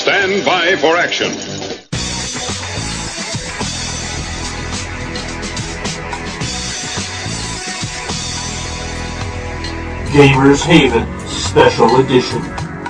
Stand by for action. Gamers Haven Special Edition.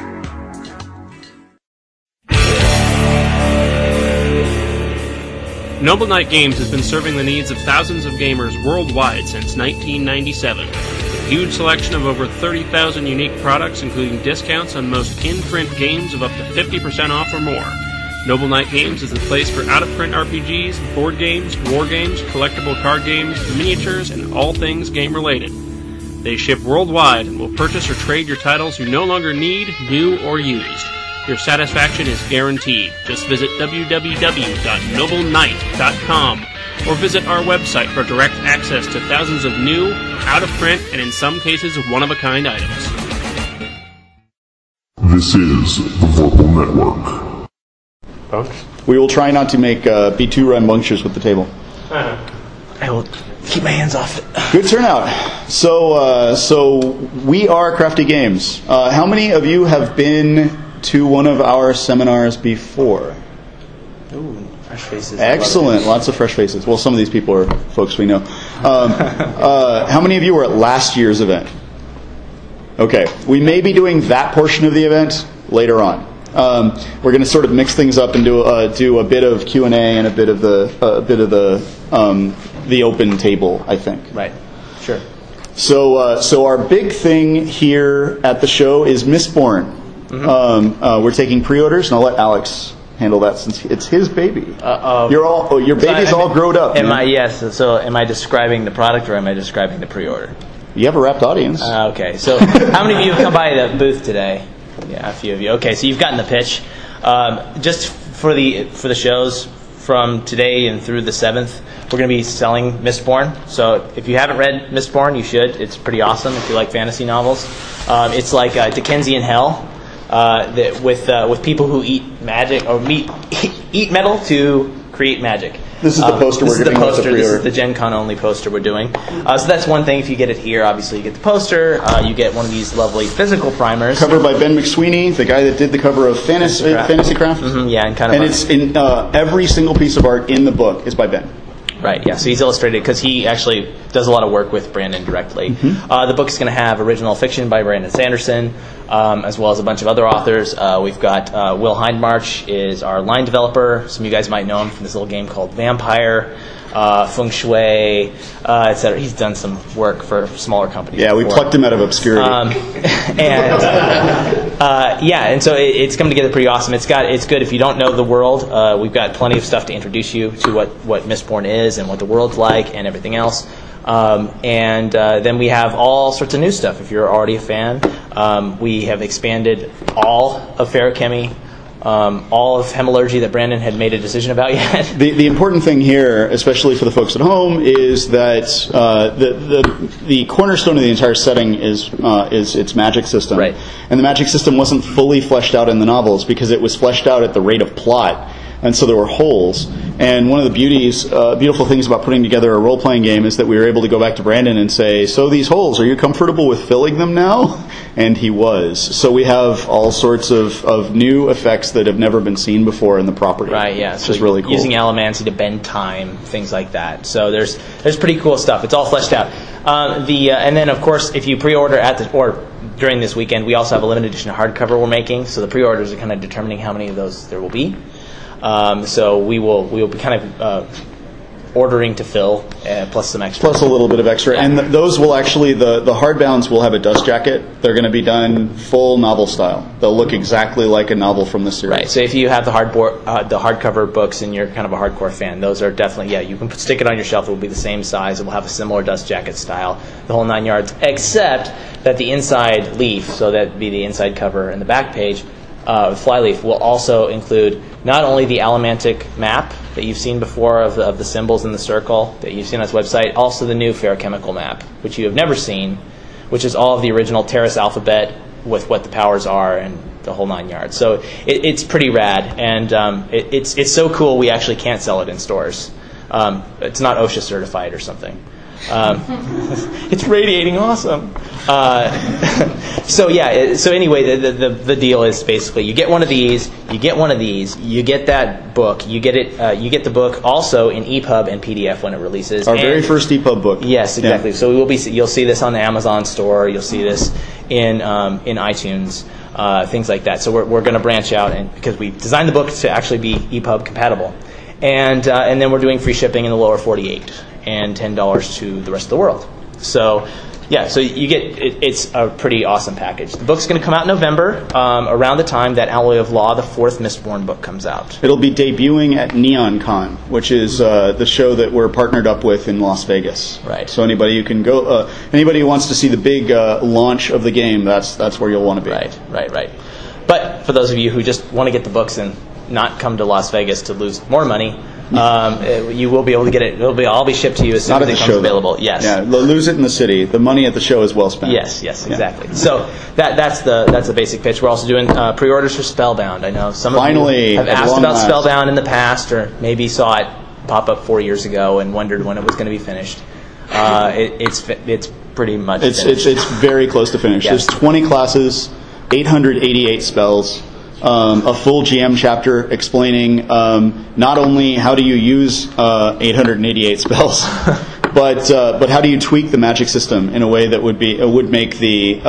Noble Knight Games has been serving the needs of thousands of gamers worldwide since 1997. With a huge selection of over 30,000 unique products, including discounts on most in-print games of up to 50% off or more. Noble Knight Games is the place for out-of-print RPGs, board games, war games, collectible card games, miniatures, and all things game-related. They ship worldwide and will purchase or trade your titles you no longer need, new, or used. Your satisfaction is guaranteed. Just visit www.nobleknight.com or visit our website for direct access to thousands of new, out-of-print, and in some cases, one-of-a-kind items. This is the Vorpal Network. Folks? We will try not to be too rambunctious with the table. I will keep my hands off it. Good turnout. So we are Crafty Games. How many of you have been to one of our seminars before? Ooh, fresh faces. Excellent. Lots of fresh faces. Well, some of these people are folks we know. How many of you were at last year's event? Okay. We may be doing that portion of the event later on. We're going to sort of mix things up and do a bit of Q&A and a bit of the open table, I think. Right. Sure. So our big thing here at the show is Mistborn. Mm-hmm. We're taking pre-orders, and I'll let Alex handle that since it's his baby. Your baby's all grown up. Am I describing the product or am I describing the pre-order? You have a wrapped audience. Okay. So how many of you have come by the booth today? Yeah, a few of you. Okay, so you've gotten the pitch. Just for the shows from today and through the 7th, we're going to be selling Mistborn. So if you haven't read Mistborn, you should. It's pretty awesome if you like fantasy novels. It's like Dickensian hell with people who eat magic or eat metal to create magic. This is the poster we're giving out. This is the Gen Con only poster we're doing. So that's one thing. If you get it here, obviously you get the poster. You get one of these lovely physical primers. Covered by Ben McSweeney, the guy that did the cover of Fantasy Craft. Mm-hmm, yeah, and it's in every single piece of art in the book is by Ben. Right, yeah, so he's illustrated because he actually does a lot of work with Brandon directly. Mm-hmm. The book is going to have original fiction by Brandon Sanderson, as well as a bunch of other authors. We've got Will Hindmarch is our line developer. Some of you guys might know him from this little game called Vampire, Feng Shui, etc. He's done some work for smaller companies. Yeah, before. We plucked him out of obscurity. And so it's come together pretty awesome. It's good if you don't know the world. We've got plenty of stuff to introduce you to what Mistborn is and what the world's like and everything else. Then we have all sorts of new stuff. If you're already a fan, we have expanded all of Feruchemy, all of Hemallurgy that Brandon had made a decision about yet. The important thing here, especially for the folks at home, is that the cornerstone of the entire setting is its magic system. Right. And the magic system wasn't fully fleshed out in the novels because it was fleshed out at the rate of plot. And so there were holes. And one of the beautiful things about putting together a role-playing game is that we were able to go back to Brandon and say, so these holes, are you comfortable with filling them now? And he was. So we have all sorts of new effects that have never been seen before in the property. Right, yeah. Which is really cool. Using Allomancy to bend time, things like that. So there's pretty cool stuff. It's all fleshed out. And then, of course, if you pre-order or during this weekend, we also have a limited edition hardcover we're making. So the pre-orders are kind of determining how many of those there will be. So we will be kind of ordering to fill, plus some extra. Plus a little bit of extra. Yeah. And those will actually, the hardbounds will have a dust jacket. They're going to be done full novel style. They'll look exactly like a novel from the series. Right. So if you have the hardcover books and you're kind of a hardcore fan, those are definitely, you can stick it on your shelf. It will be the same size. It will have a similar dust jacket style, the whole 9 yards, except that the inside leaf, so that'd be the inside cover and the back page, Flyleaf will also include not only the Allomantic map that you've seen before of the symbols in the circle that you've seen on its website, also the new feruchemical map, which you have never seen, which is all of the original Terras alphabet with what the powers are and the whole 9 yards. So it's pretty rad, and it's so cool we actually can't sell it in stores. It's not OSHA certified or something. It's radiating awesome. So anyway, the deal is basically you get one of these, you get that book, you get the book also in EPUB and PDF when it releases. Our very first EPUB book. Yes, exactly. Yeah. So you'll see this on the Amazon store, you'll see this in iTunes, things like that. So we're going to branch out, and because we designed the book to actually be EPUB compatible, and then we're doing free shipping in the lower 48 and $10 to the rest of the world. So so you get it's a pretty awesome package. The book's going to come out in November, around the time that Alloy of Law, the 4th Mistborn book, comes out. It'll be debuting at NeonCon, which is the show that we're partnered up with in Las Vegas. Right. So anybody who can go, anybody who wants to see the big launch of the game, that's where you'll want to be. Right. But for those of you who just want to get the books and not come to Las Vegas to lose more money, you will be able to get it. It'll all be shipped to you as soon as it becomes available. Yes. Yeah, lose it in the city. The money at the show is well spent. Yes, exactly. So that's the basic pitch. We're also doing pre-orders for Spellbound. I know some of you have asked about Spellbound in the past, or maybe saw it pop up 4 years ago and wondered when it was going to be finished. It's pretty much finished. It's very close to finish. Yes. There's 20 classes, 888 spells. A full GM chapter explaining not only how do you use 888 spells, but how do you tweak the magic system in a way that would make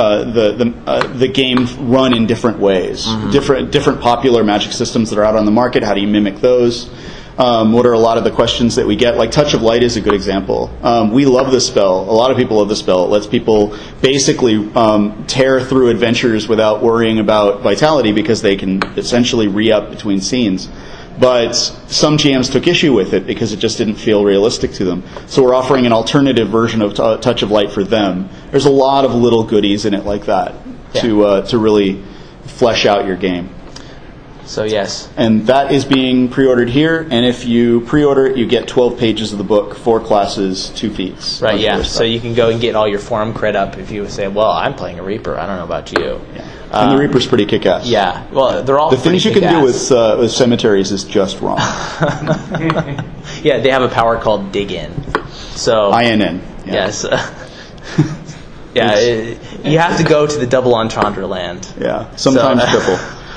the game run in different ways. Mm-hmm. Different popular magic systems that are out on the market. How do you mimic those? What are a lot of the questions that we get? Like Touch of Light is a good example. We love this spell. A lot of people love this spell. It lets people basically tear through adventures without worrying about vitality because they can essentially re-up between scenes. But some GMs took issue with it because it just didn't feel realistic to them. So we're offering an alternative version of Touch of Light for them. There's a lot of little goodies in it like that to really flesh out your game. So yes. And that is being pre-ordered here, and if you pre-order it, you get 12 pages of the book, 4 classes, 2 feats. Right, yeah. So you can go and get all your forum cred up if you say, well, I'm playing a Reaper, I don't know about you. Yeah. And the Reaper's pretty kick-ass. Yeah, well, they're all the things you can do with cemeteries is just wrong. Yeah, they have a power called Dig In. So INN. Yeah. Yes. You have to go to the double entendre land. Yeah, sometimes triple.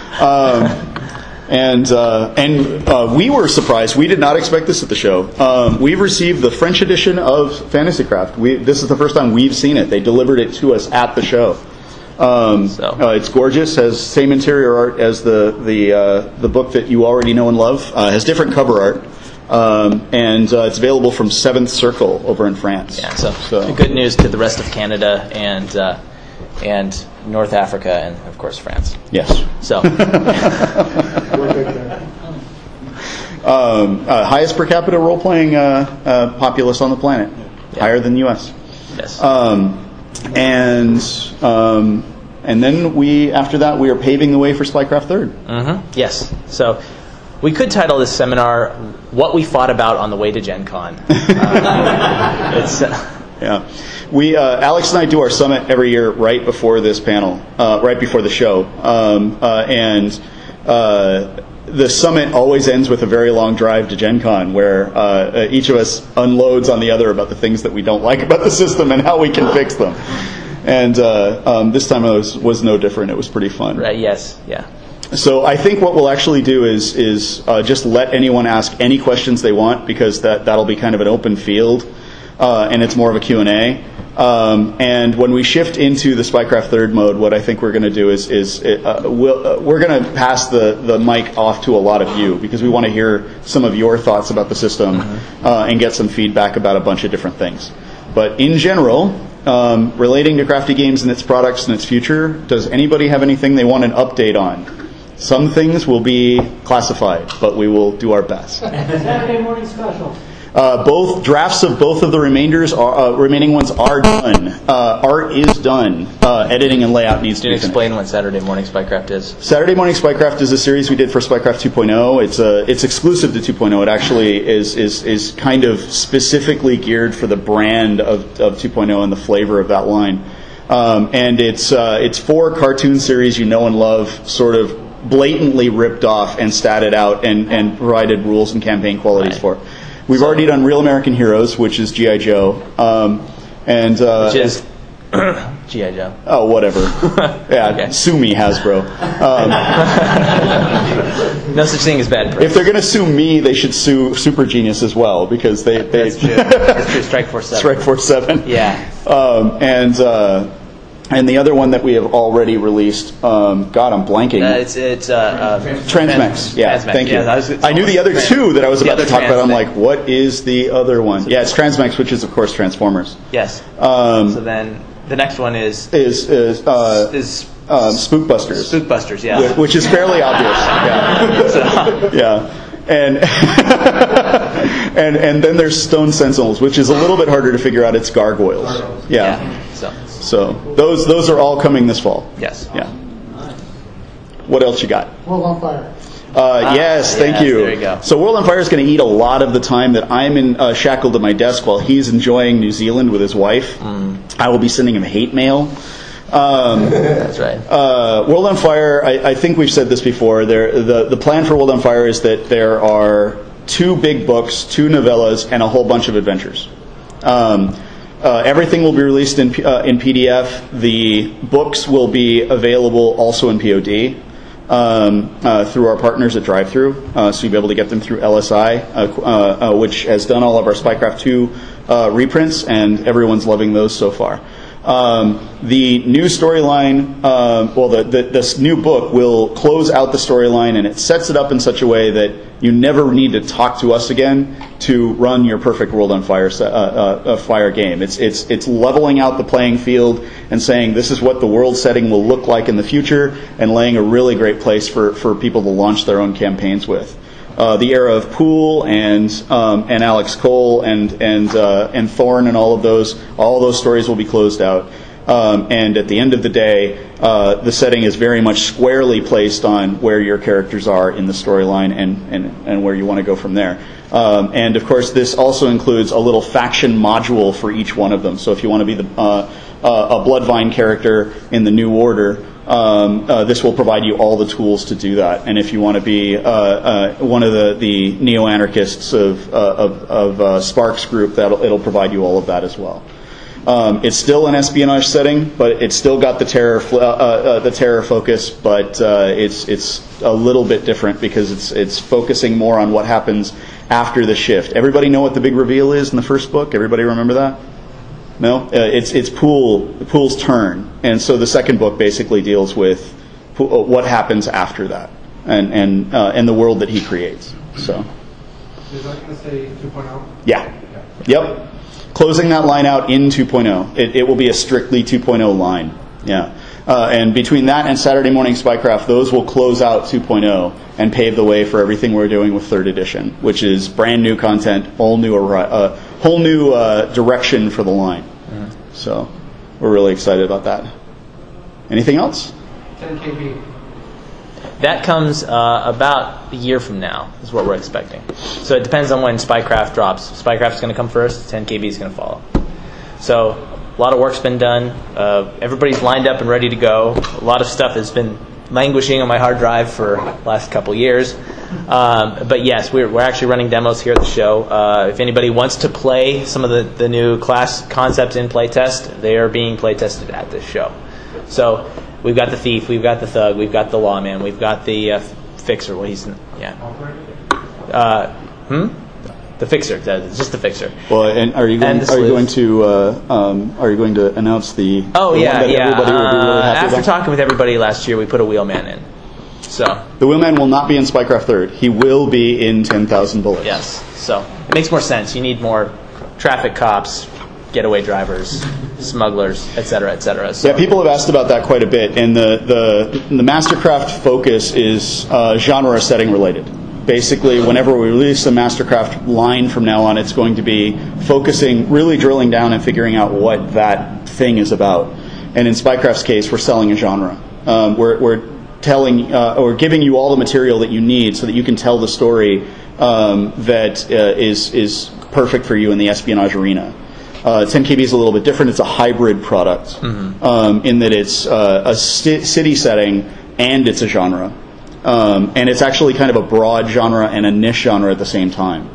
And we were surprised. We did not expect this at the show. We've received the French edition of FantasyCraft. This is the first time we've seen it. They delivered it to us at the show. It's gorgeous. Has same interior art as the book that you already know and love. Has different cover art. And it's available from 7th Circle over in France. Yeah. So good news to the rest of Canada and North Africa and of course France. Yes. So highest per capita role-playing populace on the planet, higher than the U.S. Yes. And then after that we are paving the way for Spycraft 3rd. Mm-hmm. Yes. So we could title this seminar "What We Fought About on the Way to Gen Con." Yeah. We Alex and I do our summit every year right before this panel, right before the show, and the summit always ends with a very long drive to Gen Con where each of us unloads on the other about the things that we don't like about the system and how we can fix them. And this time it was no different. It was pretty fun. Right. Yes. Yeah. So I think what we'll actually do is just let anyone ask any questions they want, because that'll be kind of an open field, and it's more of a Q&A. And when we shift into the Spycraft 3rd mode, what I think we're going to do is we're going to pass the mic off to a lot of you, because we want to hear some of your thoughts about the system and get some feedback about a bunch of different things. But in general, relating to Crafty Games and its products and its future, does anybody have anything they want an update on? Some things will be classified, but we will do our best. Saturday morning special. Both drafts of both of the remaining ones are done. Art is done. Editing and layout needs to be finished. Explain what Saturday Morning Spycraft is. Saturday Morning Spycraft is a series we did for Spycraft 2.0. It's exclusive to 2.0. It actually is kind of specifically geared for the brand of 2.0 and the flavor of that line. And it's 4 cartoon series you know and love, sort of blatantly ripped off and statted out and provided rules and campaign qualities for. We've already done Real American Heroes, which is G.I. Joe. Which is G.I. Joe. Oh, whatever. Yeah, Okay. Sue me, Hasbro. No such thing as bad press. If they're going to sue me, they should sue Super Genius as well, because they That's true. That's true. Strike Force 7. Strike Force 7. Yeah. And the other one that we have already released, God, I'm blanking. It's Transmex. Yeah, Transmex. thank you. Yeah, I knew the other two that I was The about to other talk about. I'm Transmex. like, what is the other one? Yeah, it's Transmex, which is, of course, Transformers. Yes. So then the next one is Spookbusters. Spookbusters. Yeah. Which is fairly obvious. Yeah. Yeah. And and then there's Stone Sentinels, which is a little bit harder to figure out. It's gargoyles. Yeah. So those are all coming this fall. Yes. Yeah. What else you got? World on Fire. Yes, thank you. There you go. So World on Fire is going to eat a lot of the time that I'm shackled to my desk while he's enjoying New Zealand with his wife. I will be sending him hate mail. That's right. World on Fire, I think we've said this before. The plan for World on Fire is that there are 2 big books, 2 novellas, and a whole bunch of adventures. Everything will be released in PDF. The books will be available also in POD through our partners at DriveThru. So you'll be able to get them through LSI, which has done all of our Spycraft 2 reprints, and everyone's loving those so far. The new storyline, this new book will close out the storyline, and it sets it up in such a way that you never need to talk to us again to run your perfect World on Fire fire game. It's leveling out the playing field and saying this is what the world setting will look like in the future, and laying a really great place for people to launch their own campaigns with. The era of Poole and Alex Cole and Thorne and all those stories will be closed out. And at the end of the day, the setting is very much squarely placed on where your characters are in the storyline and where you want to go from there. And of course, this also includes a little faction module for each one of them. So if you want to be a Bloodvine character in the New Order, this will provide you all the tools to do that. And if you want to be one of the neo-anarchists of Sparks Group, it'll provide you all of that as well. It's still an espionage setting, but it's still got the terror focus, but it's a little bit different because it's focusing more on what happens after the shift. Everybody know what the big reveal is in the first book? Everybody remember that? No, it's Poole's turn, and so the second book basically deals with what happens after that, and the world that he creates. So, is that going to say 2.0? Yeah. Yep. Closing that line out in 2.0. It will be a strictly 2.0 line. Yeah. And between that and Saturday Morning Spycraft, those will close out 2.0 and pave the way for everything we're doing with 3rd edition, which is brand new content, whole new direction for the line. So we're really excited about that. Anything else? 10 KB. That comes about a year from now, is what we're expecting. So it depends on when Spycraft drops. Spycraft is going to come first, 10 KB is going to follow. So a lot of work's been done. Everybody's lined up and ready to go. A lot of stuff has been languishing on my hard drive for the last couple years. But yes, we're actually running demos here at the show. If anybody wants to play some of the new class concepts in playtest, they are being playtested at this show. So we've got the thief, we've got the thug, we've got the lawman, we've got the fixer. Well, he's the fixer. It's just the fixer. Well, and are you going to announce the? Oh, the yeah, one that everybody will be really happy after about? talking with everybody last year, we put a wheelman in. So the wheelman will not be in Spycraft 3rd. He will be in 10,000 Bullets. Yes. So it makes more sense. You need more traffic cops, getaway drivers, smugglers, etc., etc. So. Yeah, people have asked about that quite a bit, and the Mastercraft focus is genre setting related. Basically, whenever we release the Mastercraft line from now on, it's going to be focusing, really drilling down and figuring out what that thing is about. And in Spycraft's case, we're selling a genre. We're telling or giving you all the material that you need so that you can tell the story that is perfect for you in the espionage arena. 10KB is a little bit different. It's a hybrid product in that it's a city setting and it's a genre. And it's actually kind of a broad genre and a niche genre at the same time.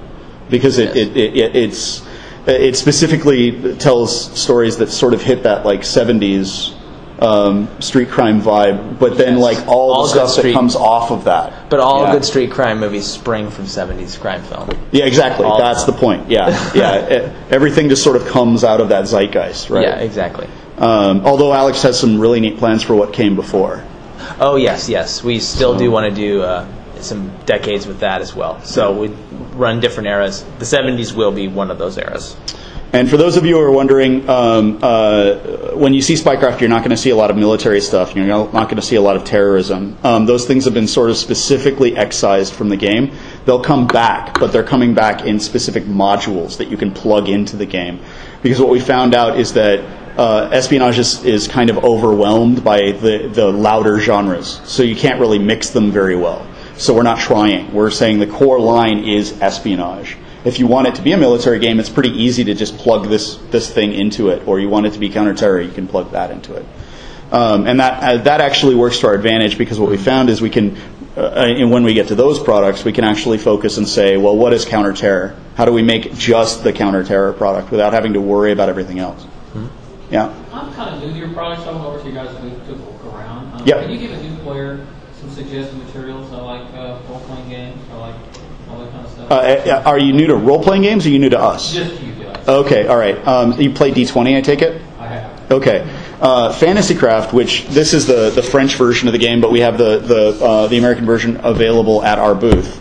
because it specifically tells stories that sort of hit that like 70s street crime vibe, but then like all the stuff that comes off of that. But all good street crime movies spring from 70s crime film. Yeah, exactly. That's the point. Yeah, yeah. Everything just sort of comes out of that zeitgeist, right? Yeah, exactly. Although Alex has some really neat plans for what came before. Oh, yes. We still do want to do some decades with that as well. So we run different eras. The 70s will be one of those eras. And for those of you who are wondering, when you see Spycraft, you're not going to see a lot of military stuff. You're not going to see a lot of terrorism. Those things have been sort of specifically excised from the game. They'll come back, but they're coming back in specific modules that you can plug into the game. Because what we found out is that espionage is kind of overwhelmed by the louder genres. So you can't really mix them very well. So we're not trying. We're saying the core line is espionage. If you want it to be a military game, it's pretty easy to just plug this thing into it. Or you want it to be counter-terror, you can plug that into it. And that actually works to our advantage, because what we found is we can, and when we get to those products, we can actually focus and say, well, what is counter-terror? How do we make just the counter-terror product without having to worry about everything else? Mm-hmm. Yeah? I'm kind of new to your product, so I'm over to you guys to look around. Yep. Can you give a new player some suggested materials, like role-playing games, or like all that kind of stuff? Are you new to role-playing games, or are you new to us? Just you guys. Okay, all right. You play D20, I take it? I have. Okay. Fantasycraft, which this is the French version of the game, but we have the American version available at our booth,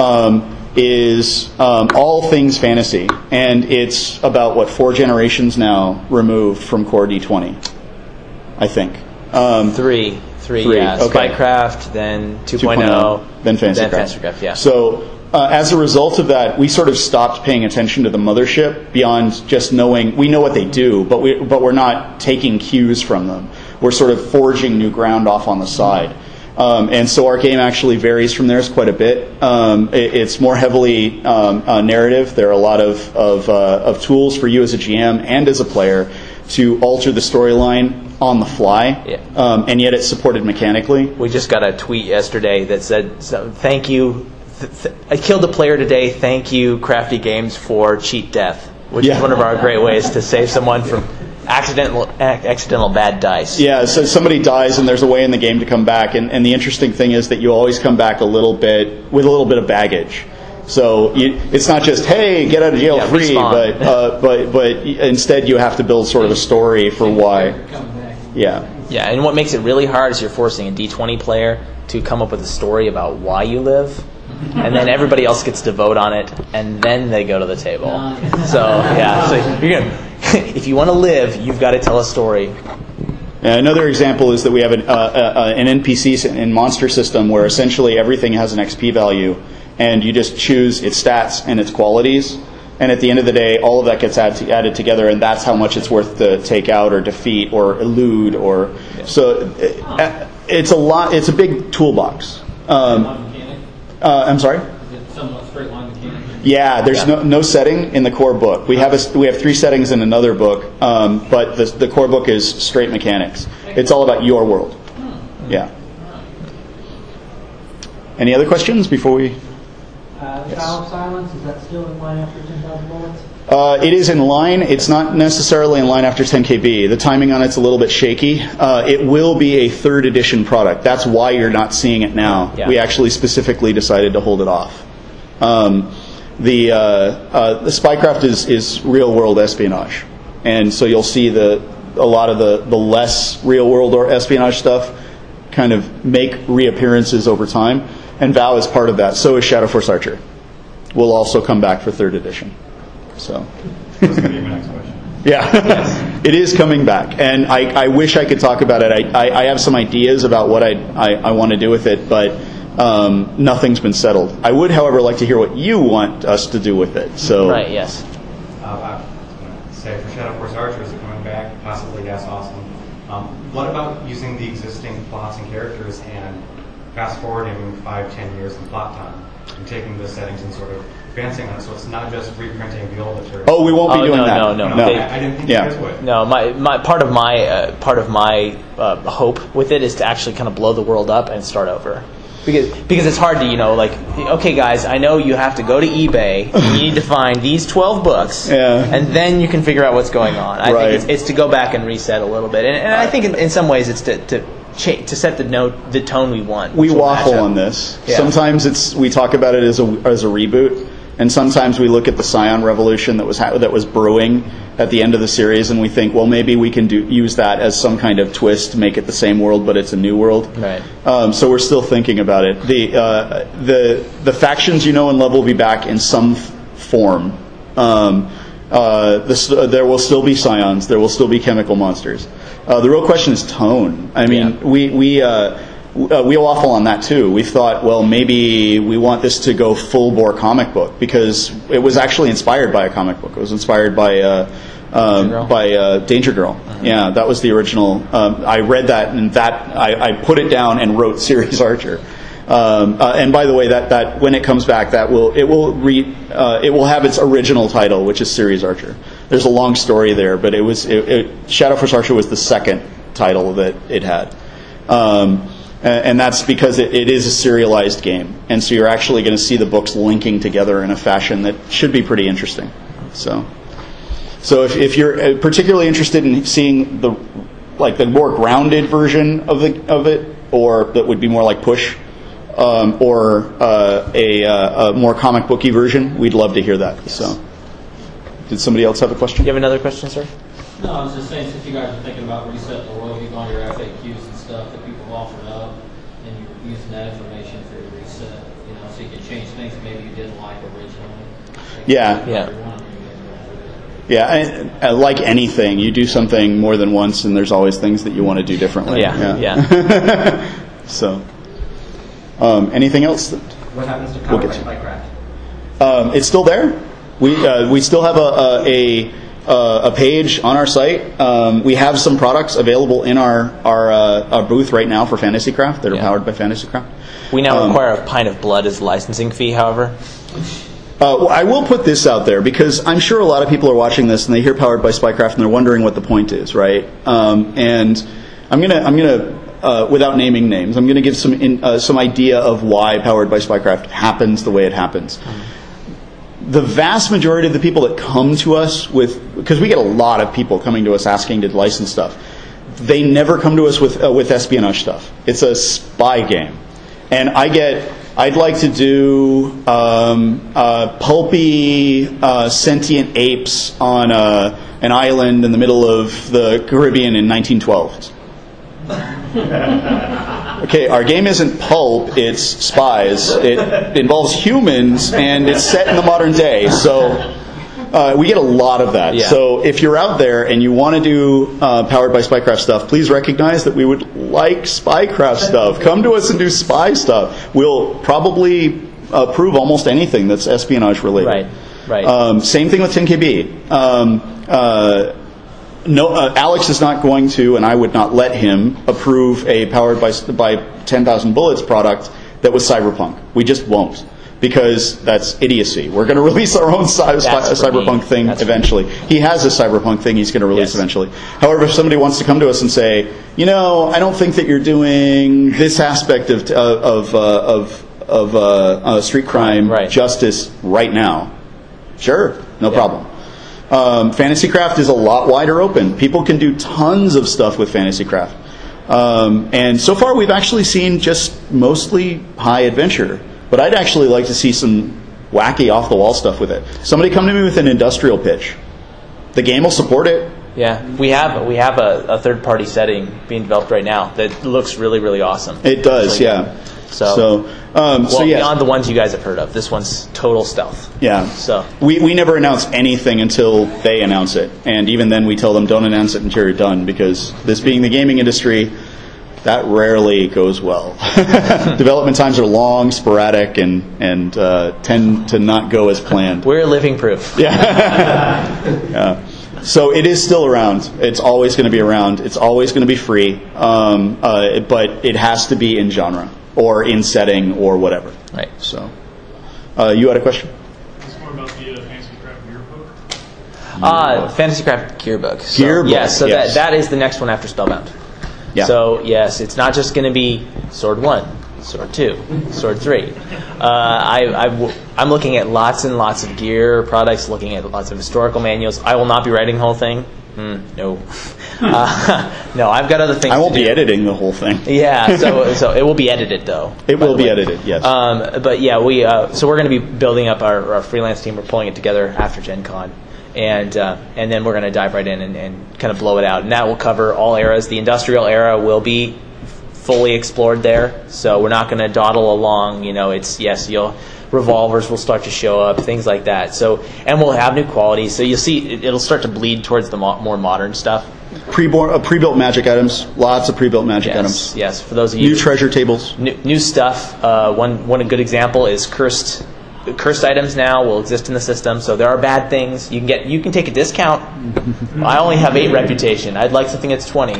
is all things fantasy. And it's about, 4 generations now removed from core D20, I think. Three, yeah. Okay. Spycraft, then 2.0, then Fantasycraft. Fantasycraft, yeah. So as a result of that, we sort of stopped paying attention to the mothership beyond just knowing. We know what they do, but we're not taking cues from them. We're sort of forging new ground off on the side. And so our game actually varies from theirs quite a bit. It's more heavily narrative. There are a lot of tools for you as a GM and as a player to alter the storyline on the fly, and yet it's supported mechanically. We just got a tweet yesterday that said, thank you, I killed a player today, thank you, Crafty Games, for cheat death, which is one of our great ways to save someone from accidental bad dice. Yeah, so somebody dies and there's a way in the game to come back, and the interesting thing is that you always come back with a little bit of baggage. So it's not just, hey, get out of jail free, but instead you have to build sort of a story for why. Yeah, and what makes it really hard is you're forcing a D20 player to come up with a story about why you live, and then everybody else gets to vote on it, and then they go to the table. So you're gonna, if you want to live, you've got to tell a story. Another example is that we have an NPC and monster system where essentially everything has an XP value, and you just choose its stats and its qualities. And at the end of the day, all of that gets added together, and that's how much it's worth to take out or defeat or elude. So it's a lot. It's a big toolbox. I'm sorry? Is it somewhat straight line mechanic? Yeah, there's no setting in the core book. We have 3 settings in another book, but the core book is straight mechanics. It's all about your world. Yeah. Any other questions before we? Tower of Silence, is that still in line after 10,000 bullets? It is in line. It's not necessarily in line after 10 KB. The timing on it's a little bit shaky. It will be a 3rd edition product. That's why you're not seeing it now. Yeah. We actually specifically decided to hold it off. The Spycraft is real world espionage, and so you'll see a lot of the less real world or espionage stuff kind of make reappearances over time. And VOW is part of that. So is Shadow Force Archer. Will also come back for 3rd edition. So. That's going to be my next question. Yeah. Yes. It is coming back. And I wish I could talk about it. I have some ideas about what I want to do with it, but nothing's been settled. I would, however, like to hear what you want us to do with it. So. Right, yes. Say for Shadow Force Archer, is it coming back? Possibly, yes, awesome. What about using the existing plots and characters and fast forwarding 5-10 years in plot time and taking the settings and sort of advancing on it, so it's not just reprinting the old material? Oh, we won't be doing that. No. I didn't think you guys would. No, my part of my hope with it is to actually kind of blow the world up and start over. because it's hard to, like, okay, guys, I know you have to go to eBay. And you need to find these 12 books, and then you can figure out what's going on. I think it's to go back and reset a little bit, and I think in some ways it's to set the tone we want. We waffle on this. Yeah. Sometimes we talk about it as a reboot. And sometimes we look at the Scion Revolution that was brewing at the end of the series, and we think, well, maybe we can use that as some kind of twist to make it the same world, but it's a new world. Right. So we're still thinking about it. The factions and Level will be back in some form. There will still be Scions. There will still be chemical monsters. The real question is tone. I mean, we waffle on that too. We thought, well, maybe we want this to go full bore comic book because it was actually inspired by a comic book. It was inspired by Danger Girl. Uh-huh. Yeah, that was the original. I read that and I put it down and wrote Ceres Archer. And by the way, that when it comes back, it will have its original title, which is Ceres Archer. There's a long story there, but Shadow Force Archer was the second title that it had. And that's because it is a serialized game, and so you're actually going to see the books linking together in a fashion that should be pretty interesting. So if you're particularly interested in seeing the more grounded version of it, or that would be more like Push, or a more comic booky version, we'd love to hear that. Yes. So, did somebody else have a question? Do you have another question, sir? No, I was just saying, since you guys are thinking about resetting the world, you've gone your FAQs and stuff that people have offered up, and you're using that information for your reset, so you can change things maybe you didn't like originally. Yeah. Like anything, you do something more than once, and there's always things that you want to do differently. Yeah. So, anything else? What happens to Powered by Spycraft? It's still there. We still have a page on our site. We have some products available in our booth right now for Fantasycraft that are powered by Fantasycraft. We now require a pint of blood as licensing fee, however. I will put this out there because I'm sure a lot of people are watching this and they hear Powered by Spycraft and they're wondering what the point is, right? And I'm gonna without naming names, I'm gonna give some idea of why Powered by Spycraft happens the way it happens. The vast majority of the people that come to us because we get a lot of people coming to us asking to license stuff, they never come to us with espionage stuff. It's a spy game, and I'd like to do pulpy sentient apes on an island in the middle of the Caribbean in 1912. Okay, our game isn't pulp, it's spies. It involves humans, and it's set in the modern day. So we get a lot of that. Yeah. So if you're out there and you want to do Powered by Spycraft stuff, please recognize that we would like Spycraft stuff. Come to us and do spy stuff. We'll probably approve almost anything that's espionage related. Right. Same thing with 10KB. No, Alex is not going to, and I would not let him approve a Powered by 10,000 Bullets product that was cyberpunk. We just won't, because that's idiocy. We're going to release our own cyberpunk thing eventually. He has a cyberpunk thing he's going to release eventually. However, if somebody wants to come to us and say, I don't think that you're doing this aspect of street crime justice right now, sure, no problem. Fantasycraft is a lot wider open. People can do tons of stuff with Fantasycraft. And so far we've actually seen just mostly high adventure. But I'd actually like to see some wacky off-the-wall stuff with it. Somebody come to me with an industrial pitch. The game will support it. Yeah, we have a third-party setting being developed right now that looks really, really awesome. It does, yeah. So beyond the ones you guys have heard of, this one's total stealth. Yeah. So we never announce anything until they announce it, and even then we tell them don't announce it until you're done, because this being the gaming industry, that rarely goes well. Development times are long, sporadic, and tend to not go as planned. We're living proof. Yeah. So it is still around. It's always going to be around. It's always going to be free, but it has to be in genre or in setting or whatever. Right. So, you had a question? It's more about the Fantasycraft Gearbook. Fantasycraft Gearbook. So, Gearbook. Yes. So that is the next one after Spellbound. Yeah. So yes, it's not just going to be Sword 1. Sword 2, Sword 3. I'm looking at lots and lots of gear products, looking at lots of historical manuals. I will not be writing the whole thing. No. No, I've got other things. I won't to be do. editing the whole thing. Yeah, so it will be edited though. It will be edited, yes. But yeah, so we're going to be building up our freelance team. We're pulling it together after Gen Con. And then we're going to dive right in and kind of blow it out. And that will cover all eras. The industrial era will be fully explored there. So we're not going to dawdle along. Revolvers will start to show up, things like that. So, and we'll have new qualities. So you'll see it'll start to bleed towards the more modern stuff. Pre-built magic items. Lots of pre-built magic items. Yes, for those of you. New treasure tables. New stuff. One good example is cursed items now will exist in the system. So there are bad things. You can take a discount. I only have 8 reputation. I'd like something that's 20.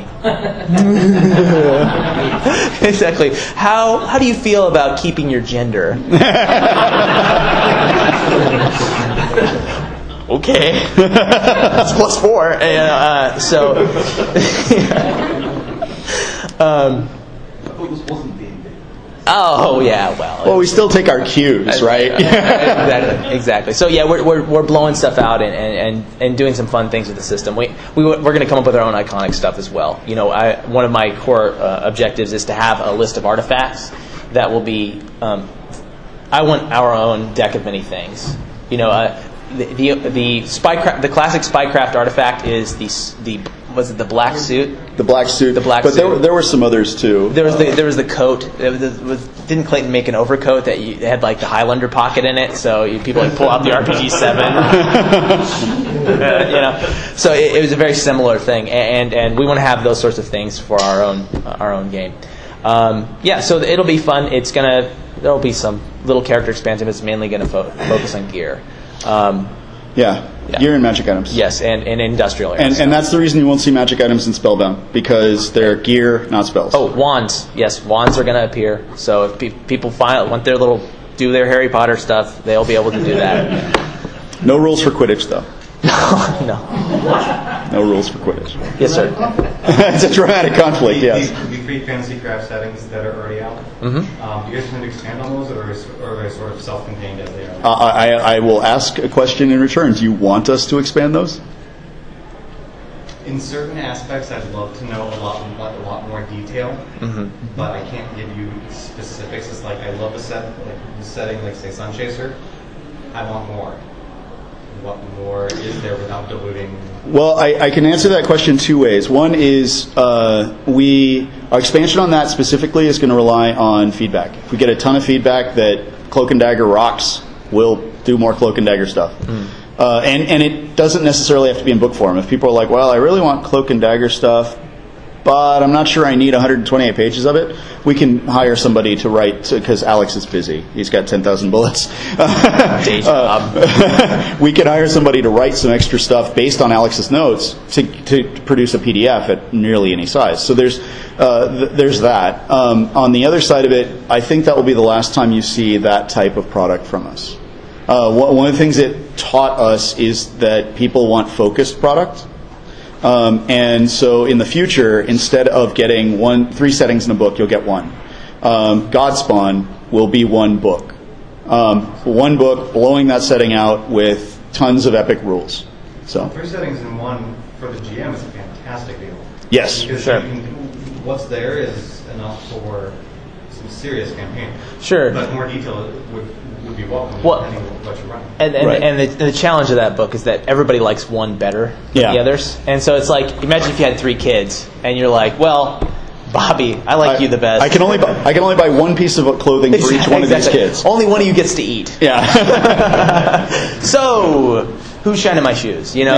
Exactly. How do you feel about keeping your gender? Okay. That's +4. Oh yeah, well, we still take our cues, right? Exactly. So yeah, we're blowing stuff out and doing some fun things with the system. We're going to come up with our own iconic stuff as well. One of my core objectives is to have a list of artifacts that will be. I want our own deck of many things. The classic Spycraft artifact is the black suit? The black suit. But there were some others too. There was the coat. Didn't Clayton make an overcoat that had like the Highlander pocket in it? So people would pull out the RPG-7. So it was a very similar thing, and we want to have those sorts of things for our own game. So it'll be fun. There'll be some little character expansion, but it's mainly going to focus on gear. Gear and magic items. Yes, and industrial areas. And that's the reason you won't see magic items in Spellbound, because they're gear, not spells. Oh, wands. Yes, wands are going to appear. So if people want do their Harry Potter stuff, they'll be able to do that. No rules for Quidditch, though. No. No rules for Quidditch. Yes, sir. It's a dramatic conflict, yes. The 3 Fantasy Craft settings that are already out, do you guys plan to expand on those, or are they sort of self-contained as they are? I will ask a question in return. Do you want us to expand those? In certain aspects, I'd love to know a lot more detail, but I can't give you specifics. It's like I love the setting, like say Sun Chaser. I want more. What more is there without diluting? Well, I can answer that question 2 ways. One is our expansion on that specifically is going to rely on feedback. If we get a ton of feedback that Cloak and Dagger rocks, we'll do more Cloak and Dagger stuff. And it doesn't necessarily have to be in book form. If people are like, well, I really want Cloak and Dagger stuff, but I'm not sure I need 128 pages of it, we can hire somebody to write, because Alex is busy. He's got 10,000 bullets. Day job. We can hire somebody to write some extra stuff based on Alex's notes to produce a PDF at nearly any size. So there's that. On the other side of it, I think that will be the last time you see that type of product from us. One of the things it taught us is that people want focused product. And so in the future, instead of getting 3 settings in a book, you'll get 1. Godspawn will be 1 book. 1 book blowing that setting out with tons of epic rules. So 3 settings in 1 for the GM is a fantastic deal. Yes, because sure. What's there is enough for some serious campaign. Sure. But more detail would be welcome, depending on what you're running. And the challenge of that book is that everybody likes one better than the others. And so it's like, imagine if you had 3 kids, and you're like, well, Bobby, I like you the best. I can only buy 1 piece of clothing for each one of these kids. Only one of you gets to eat. Yeah. So, who's shining my shoes? And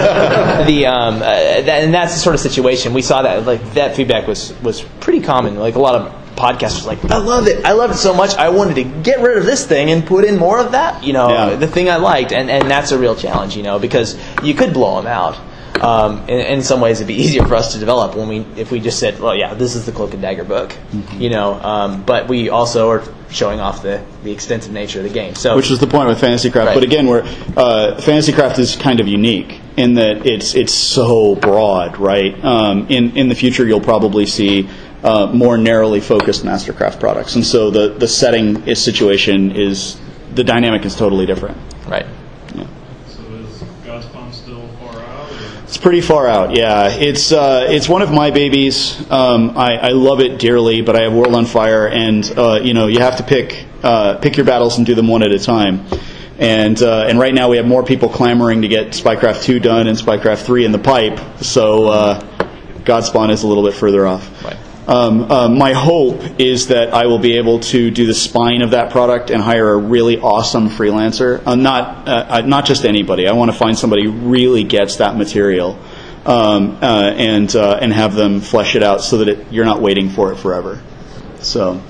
that's the sort of situation we saw. That feedback was pretty common. Like a lot of podcasters, like, I love it so much. I wanted to get rid of this thing and put in more of that. The thing I liked, and that's a real challenge. Because you could blow them out. In some ways, it'd be easier for us to develop if we just said, well, yeah, this is the Cloak and Dagger book, but we also are showing off the extensive nature of the game. So, which is the point with Fantasy Craft. Right. But again, Fantasy Craft is kind of unique in that it's so broad, right? In the future, you'll probably see more narrowly focused Mastercraft products. And so the setting situation is, the dynamic is totally different. Right. Yeah. So is Godspawn still far out? Or? It's pretty far out, yeah. It's one of my babies. I love it dearly, but I have World on Fire, and you have to pick your battles and do them one at a time. And right now we have more people clamoring to get Spycraft 2 done and Spycraft 3 in the pipe, so Godspawn is a little bit further off. Right. My hope is that I will be able to do the spine of that product and hire a really awesome freelancer. Not just anybody. I want to find somebody who really gets that material, and have them flesh it out so that you're not waiting for it forever. So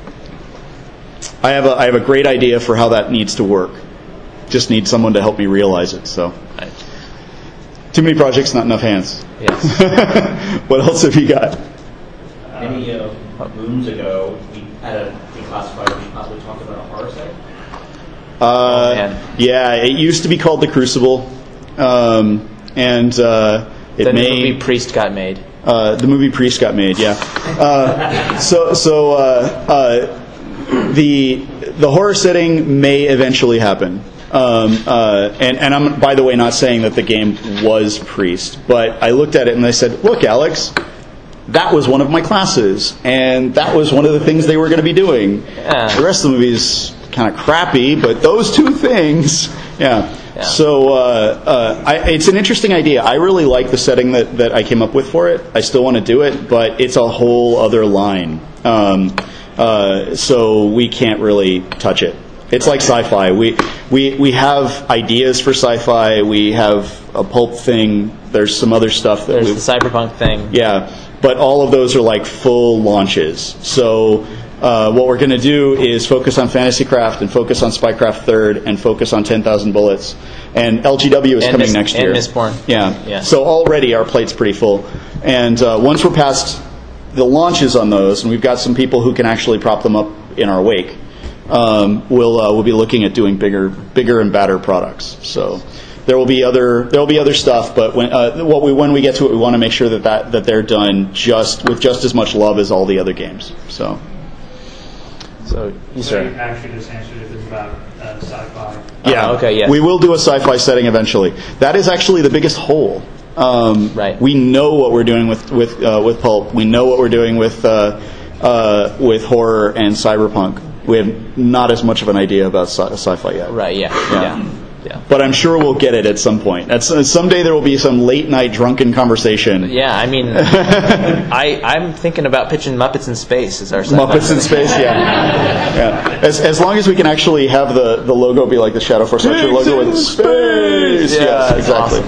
I have a great idea for how that needs to work. Just need someone to help me realize it. So Right. Too many projects, not enough hands. Yes. What else have you got? Many moons ago, we had a declassified, we possibly talked about a horror site. Yeah, it used to be called The Crucible, and it The may movie Priest got made. the movie Priest got made. Yeah. The horror setting may eventually happen. And I'm, by the way, not saying that the game was Priest, but I looked at it and I said, look, Alex, that was one of my classes, and that was one of the things they were going to be doing. Yeah. The rest of the movie is kind of crappy, but those two things, yeah. So it's an interesting idea. I really like the setting that I came up with for it. I still want to do it, but it's a whole other line. So we can't really touch it. It's like sci-fi. We have ideas for sci-fi. We have a pulp thing. There's some other stuff that There's the cyberpunk thing. Yeah, but all of those are like full launches. So what we're going to do is focus on Fantasycraft and focus on Spycraft 3rd and focus on 10,000 Bullets. And LGW is coming next year. And Mistborn. Yeah. So already our plate's pretty full. And once we're past the launches on those, and we've got some people who can actually prop them up in our wake, we'll be looking at doing bigger and badder products. So there will be other stuff, but when we get to it, we want to make sure that they're done with just as much love as all the other games. So you So you actually just answered if it's about sci-fi. yeah, okay, yes. We will do a sci-fi setting eventually. That is actually the biggest hole. Right. We know what we're doing with pulp. We know what we're doing with horror and cyberpunk. We have not as much of an idea about sci-fi yet. Right. Yeah. But I'm sure we'll get it at some point. Someday there will be some late night drunken conversation. Yeah, I mean, I'm thinking about pitching Muppets in Space as our Muppets in Space, yeah. As long as we can actually have the logo be like the Shadow Force Archer logo with space. Yeah, yes, exactly.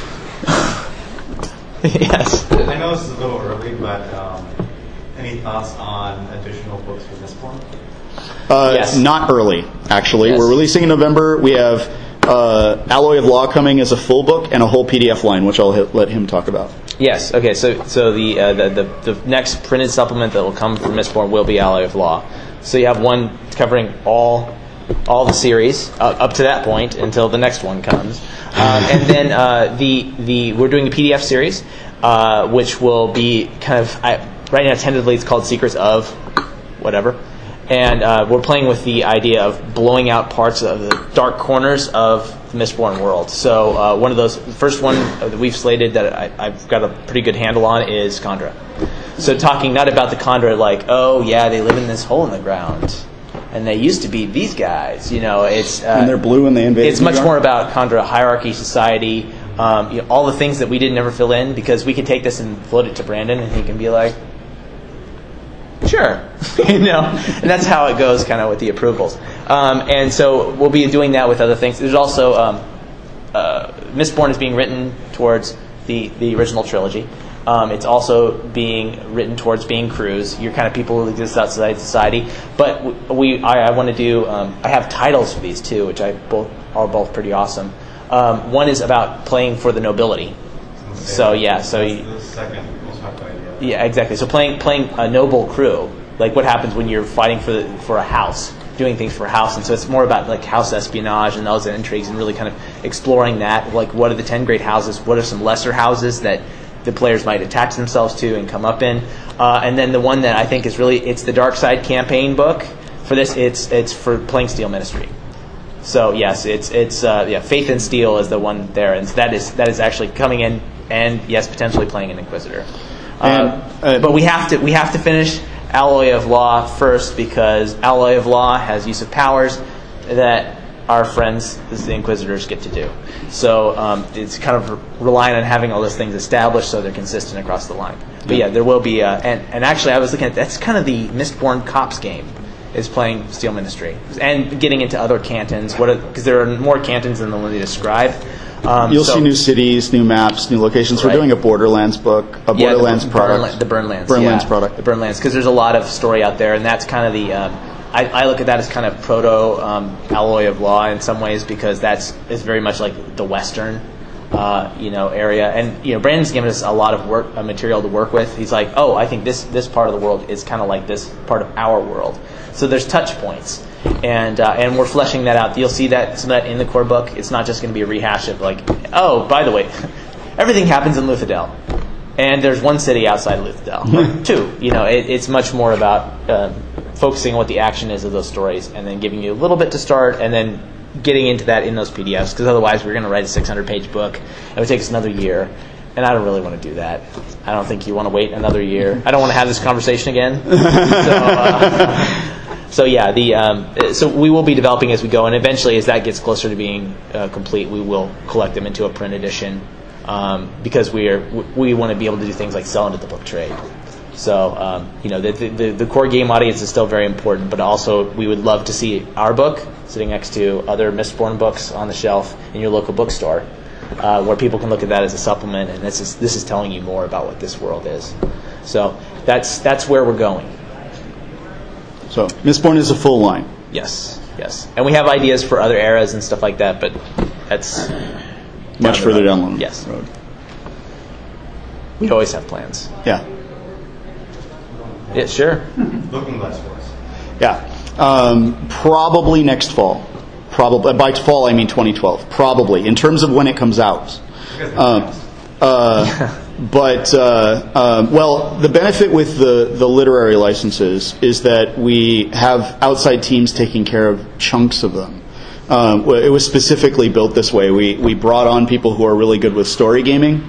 Awesome. Yes. I know this is a little early, but any thoughts on additional books for Mistborn? Yes. Not early, actually. Yes. We're releasing in November. We have Alloy of Law coming as a full book and a whole PDF line, which I'll let him talk about. Yes. Okay. So the next printed supplement that will come from Mistborn will be Alloy of Law. So you have one covering all the series up to that point until the next one comes, and then we're doing a PDF series, which will be kind of right now tentatively it's called Secrets of whatever. And we're playing with the idea of blowing out parts of the dark corners of the Mistborn world. So one of those, the first one that we've slated that I've got a pretty good handle on is Kandra. So talking not about the Kandra like, oh yeah, they live in this hole in the ground, and they used to be these guys. It's and they're blue and they invaded. It's much more about Kandra hierarchy, society, all the things that we didn't ever fill in, because we could take this and float it to Brandon, and he can be like, sure, and that's how it goes, kind of with the approvals. And so we'll be doing that with other things. There's also Mistborn is being written towards the original trilogy. It's also being written towards being crews. You're kind of people who exist outside society. But I want to do. I have titles for these too, which are both pretty awesome. One is about playing for the nobility. So yeah, The second most popular idea. Yeah, exactly. So playing a noble crew, like what happens when you're fighting for a house, doing things for a house, and so it's more about like house espionage and those intrigues, and really kind of exploring that. Like, what are the 10 great houses? What are some lesser houses that the players might attach themselves to and come up in. And then the one that I think is really, it's the Dark Side campaign book. For this, it's for playing Steel Ministry. So yes, it's Faith and Steel is the one there, and that is actually coming in, and yes, potentially playing an Inquisitor. But we have to finish Alloy of Law first, because Alloy of Law has use of powers that our friends, the Inquisitors, get to do. So it's kind of relying on having all those things established so they're consistent across the line. But yeah, there will be, and actually I was looking at, that's kind of the Mistborn Cops game, is playing Steel Ministry. And getting into other cantons, because there are more cantons than the one they describe. You'll see new cities, new maps, new locations. We're doing a Borderlands book, a Borderlands product. The Burnlands. Burnlands product. The Burnlands, because there's a lot of story out there, and that's kind of the... I look at that as kind of proto Alloy of Law in some ways, because it's very much like the Western, area. And Brandon's given us a lot of material to work with. He's like, oh, I think this part of the world is kind of like this part of our world. So there's touch points, and we're fleshing that out. You'll see that some of that in the core book. It's not just going to be a rehash of like, oh, by the way, everything happens in Luthadel, and there's one city outside Luthadel, or two. It's much more about focusing on what the action is of those stories, and then giving you a little bit to start, and then getting into that in those PDFs, because otherwise we're going to write a 600-page book. It would take us another year, and I don't really want to do that. I don't think you want to wait another year. I don't want to have this conversation again. So we will be developing as we go, and eventually, as that gets closer to being complete, we will collect them into a print edition, because we want to be able to do things like sell into the book trade. So, the core game audience is still very important, but also we would love to see our book sitting next to other Mistborn books on the shelf in your local bookstore, where people can look at that as a supplement, and this is telling you more about what this world is. So that's where we're going. So Mistborn is a full line. Yes. And we have ideas for other eras and stuff like that, but that's much further down the road. We always have plans. Yeah. Yeah, sure. Looking less for us. Yeah. Probably next fall. Probably by fall I mean 2012. Probably in terms of when it comes out. But the benefit with the literary licenses is that we have outside teams taking care of chunks of them. It was specifically built this way. We brought on people who are really good with story gaming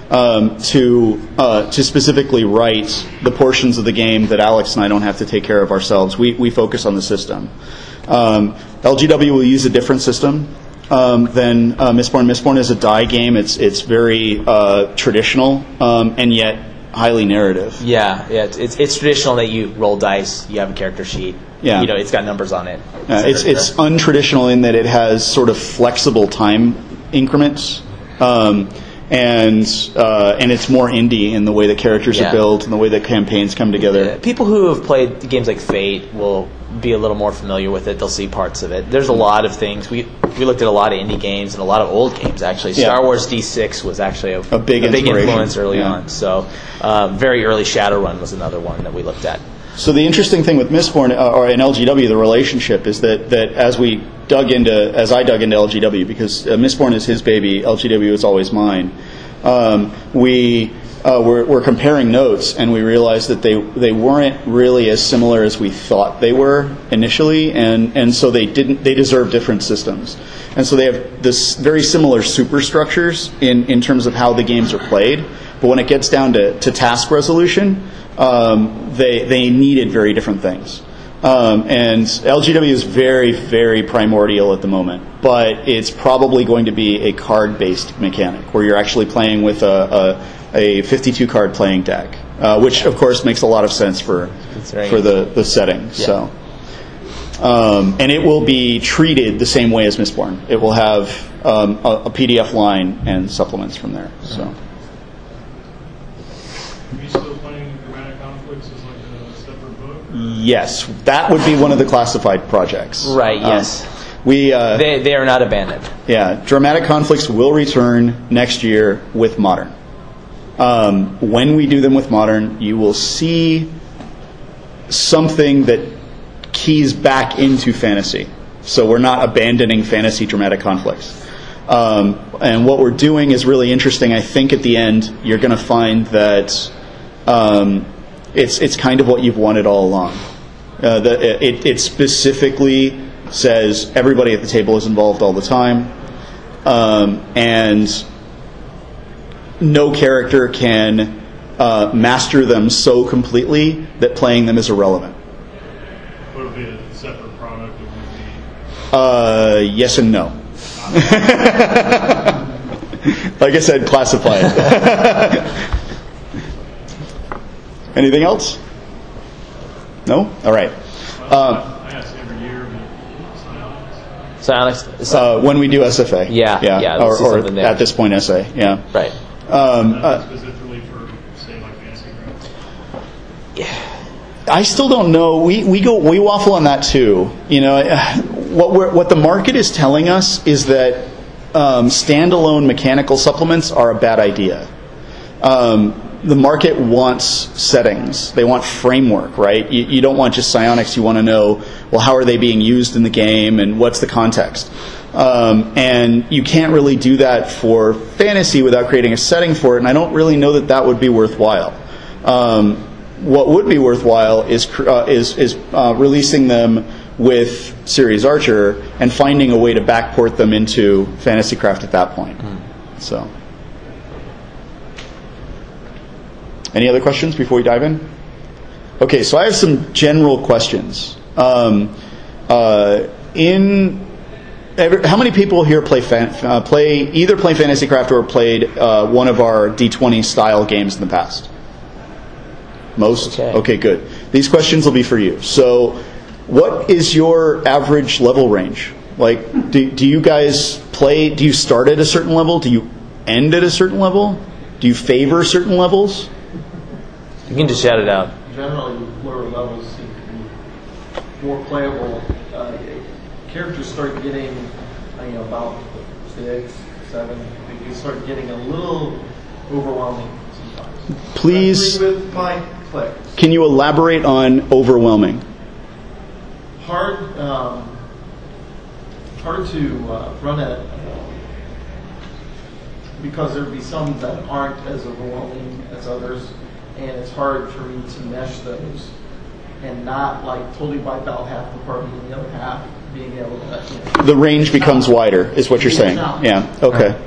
to specifically write the portions of the game that Alex and I don't have to take care of ourselves. We focus on the system. LGW will use a different system than Mistborn. Mistborn is a die game. It's very traditional and yet highly narrative. Yeah. It's traditional that you roll dice. You have a character sheet. Yeah. It's got numbers on it. It's untraditional in that it has sort of flexible time increments. And it's more indie in the way the characters are built and the way the campaigns come together. Yeah. People who have played games like Fate will be a little more familiar with it. They'll see parts of it. There's a lot of things. We looked at a lot of indie games and a lot of old games, actually. Star Wars D6 was actually a big influence early on. So very early Shadowrun was another one that we looked at. So the interesting thing with Mistborn or in LGW, the relationship is that as I dug into LGW, because Mistborn is his baby, LGW is always mine. We're comparing notes, and we realized that they weren't really as similar as we thought they were initially, and so they deserve different systems. And so they have this very similar superstructures in terms of how the games are played, but when it gets down to task resolution, they needed very different things. And LGW is very, very primordial at the moment, but it's probably going to be a card-based mechanic where you're actually playing with a 52-card playing deck, which of course makes a lot of sense for the setting. Yeah. So, and it will be treated the same way as Mistborn. It will have a PDF line and supplements from there. So. Are you still playing Dramatic Conflicts as like a separate book? Yes, that would be one of the classified projects. Right. Yes. They are not abandoned. Yeah, Dramatic Conflicts will return next year with Modern. When we do them with Modern, you will see something that keys back into fantasy. So we're not abandoning fantasy Dramatic Conflicts. And what we're doing is really interesting. I think at the end you're going to find that it's kind of what you've wanted all along. It specifically says everybody at the table is involved all the time, and no character can master them so completely that playing them is irrelevant. Would it be a separate product? Yes and no. Like I said, classify it. Anything else? No? All right. I ask every year, but Psionics. When we do SFA. Yeah. Or at this point, SA. Yeah. Right. specifically for, say, like Fantasy Grounds? I still don't know. We waffle on that too. You know, what the market is telling us is that standalone mechanical supplements are a bad idea. The market wants settings. They want framework, right? You don't want just psionics. You want to know, well, how are they being used in the game and what's the context? And you can't really do that for fantasy without creating a setting for it, and I don't really know that would be worthwhile. What would be worthwhile is releasing them with Series Archer and finding a way to backport them into Fantasycraft at that point. So, any other questions before we dive in? Okay, so I have some general questions. How many people here play Fantasycraft or played one of our D20 style games in the past? Most? Okay, good. These questions will be for you. So, what is your average level range? Like, do you guys play, do you start at a certain level? Do you end at a certain level? Do you favor certain levels? You can just shout it out. Generally, lower levels seem to be more playable. Characters start getting, about 6, 7. You start getting a little overwhelming sometimes. Please, with my clicks. Can you elaborate on overwhelming? Hard to run it because there'd be some that aren't as overwhelming as others, and it's hard for me to mesh those and not totally wipe out half the party and the other half being able to. The range becomes wider, is what you're saying. Yeah. Okay.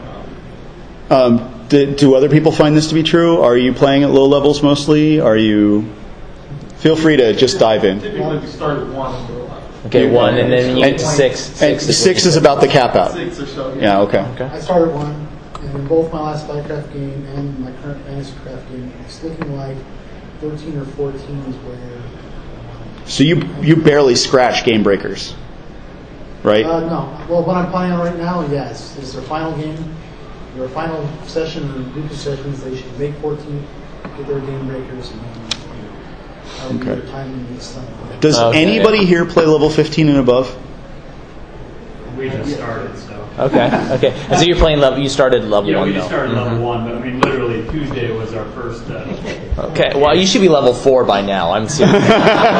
Do other people find this to be true? Are you playing at low levels mostly? Feel free to just dive in. Typically, we start at 1 and go up. Okay, 1, and then you get to 6. And 6 is about the cap out. 6 or so. Yeah. Okay. I started 1, and in both my last Spycraft game and my current Fantasycraft game, it's looking like 13 or 14 is where. So you barely scratch Game Breakers, right? No. Well, what I'm playing on right now, yes, is their final game, their final session or group of sessions. They should make 14, get their Game Breakers, and Okay. time this time. Does anybody here play level 15 and above? We just started, so. Okay. And so you're playing level. You started level 1. We just started level 1, but I mean, literally Tuesday was our first. Okay. Well, you should be level 4 by now. I'm serious. What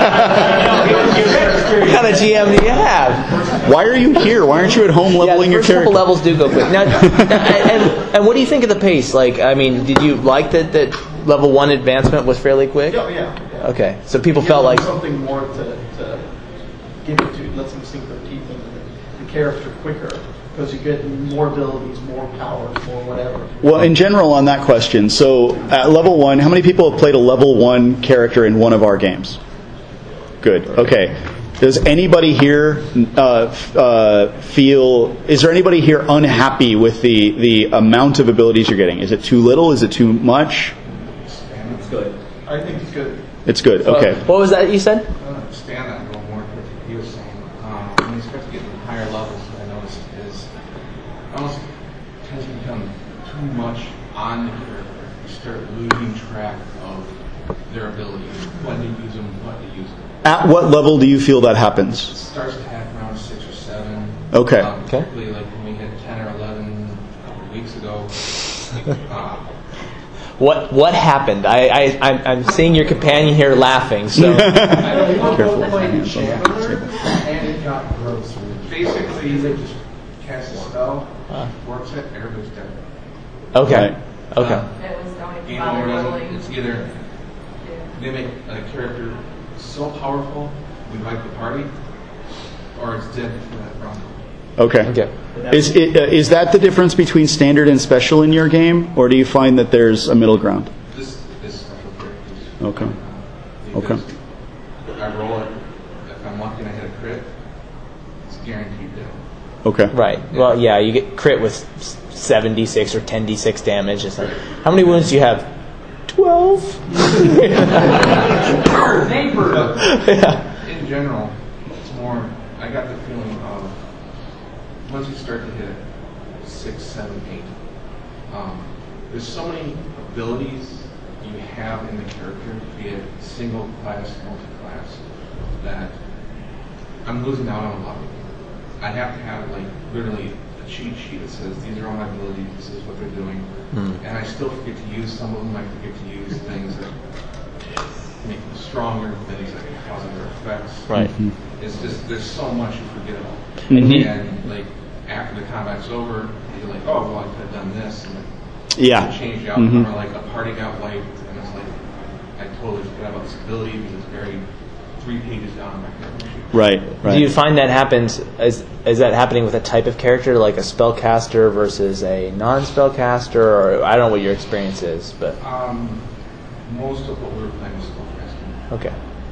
kind of GM do you have? Why are you here? Why aren't you at home leveling your character? Couple levels do go quick. Now, and what do you think of the pace? Like, I mean, did you like that level 1 advancement was fairly quick? Yeah. Okay. So people felt like something more to give it to, let them sink their teeth into the character quicker. Because you get more abilities, more powers, more whatever. Well, in general, on that question, so at level 1, how many people have played a level 1 character in one of our games? Good. Okay. Does anybody here is there anybody here unhappy with the amount of abilities you're getting? Is it too little? Is it too much? It's good. I think it's good. It's good. Okay. What was that you said? I don't understand that a little more. What he was saying. When you start to get to higher levels, what I noticed is almost tends to become too much on the character. You start losing track of their abilities, when to use them, what to use them. At what level do you feel that happens? It starts to happen around 6 or 7. Okay. Typically, like when we hit 10 or 11 a couple of weeks ago. What happened? I'm seeing your companion here laughing. So Careful. And it got gross. Basically, cast a spell, works it, everybody's dead. Okay. Okay. Game over doesn't. It's either they make a character so powerful we wipe the party, or it's dead for that round. Okay. Is that the difference between standard and special in your game, or do you find that there's a middle ground? This is special characters. Okay. Because I roll it. If I'm lucky and I hit a crit, it's guaranteed dead. Okay. Right. Well, yeah, you get crit with 7d6 or 10d6 damage. It's like, how many wounds do you have? 12. Yeah. In general, it's more. I got the feeling of once you start to hit 6, 7, 8. There's so many abilities you have in the character, be it single class, multi-class, that I'm losing out on a lot of them. I have to have like literally a cheat sheet that says these are all my abilities, this is what they're doing, and I still forget to use some of them. I forget to use things that make them stronger, things that can cause other effects. Right. It's just there's so much you forget about, and like after the combat's over, you're like, oh well, I could have done this, and change the outcome, or like a party got wiped, and it's like I totally forgot about this ability because it's buried 3 pages down in my character sheet. Right. Do you find that happens? Is that happening with a type of character, like a spellcaster versus a non-spellcaster, or I don't know what your experience is, but most of what we were playing was spellcasting.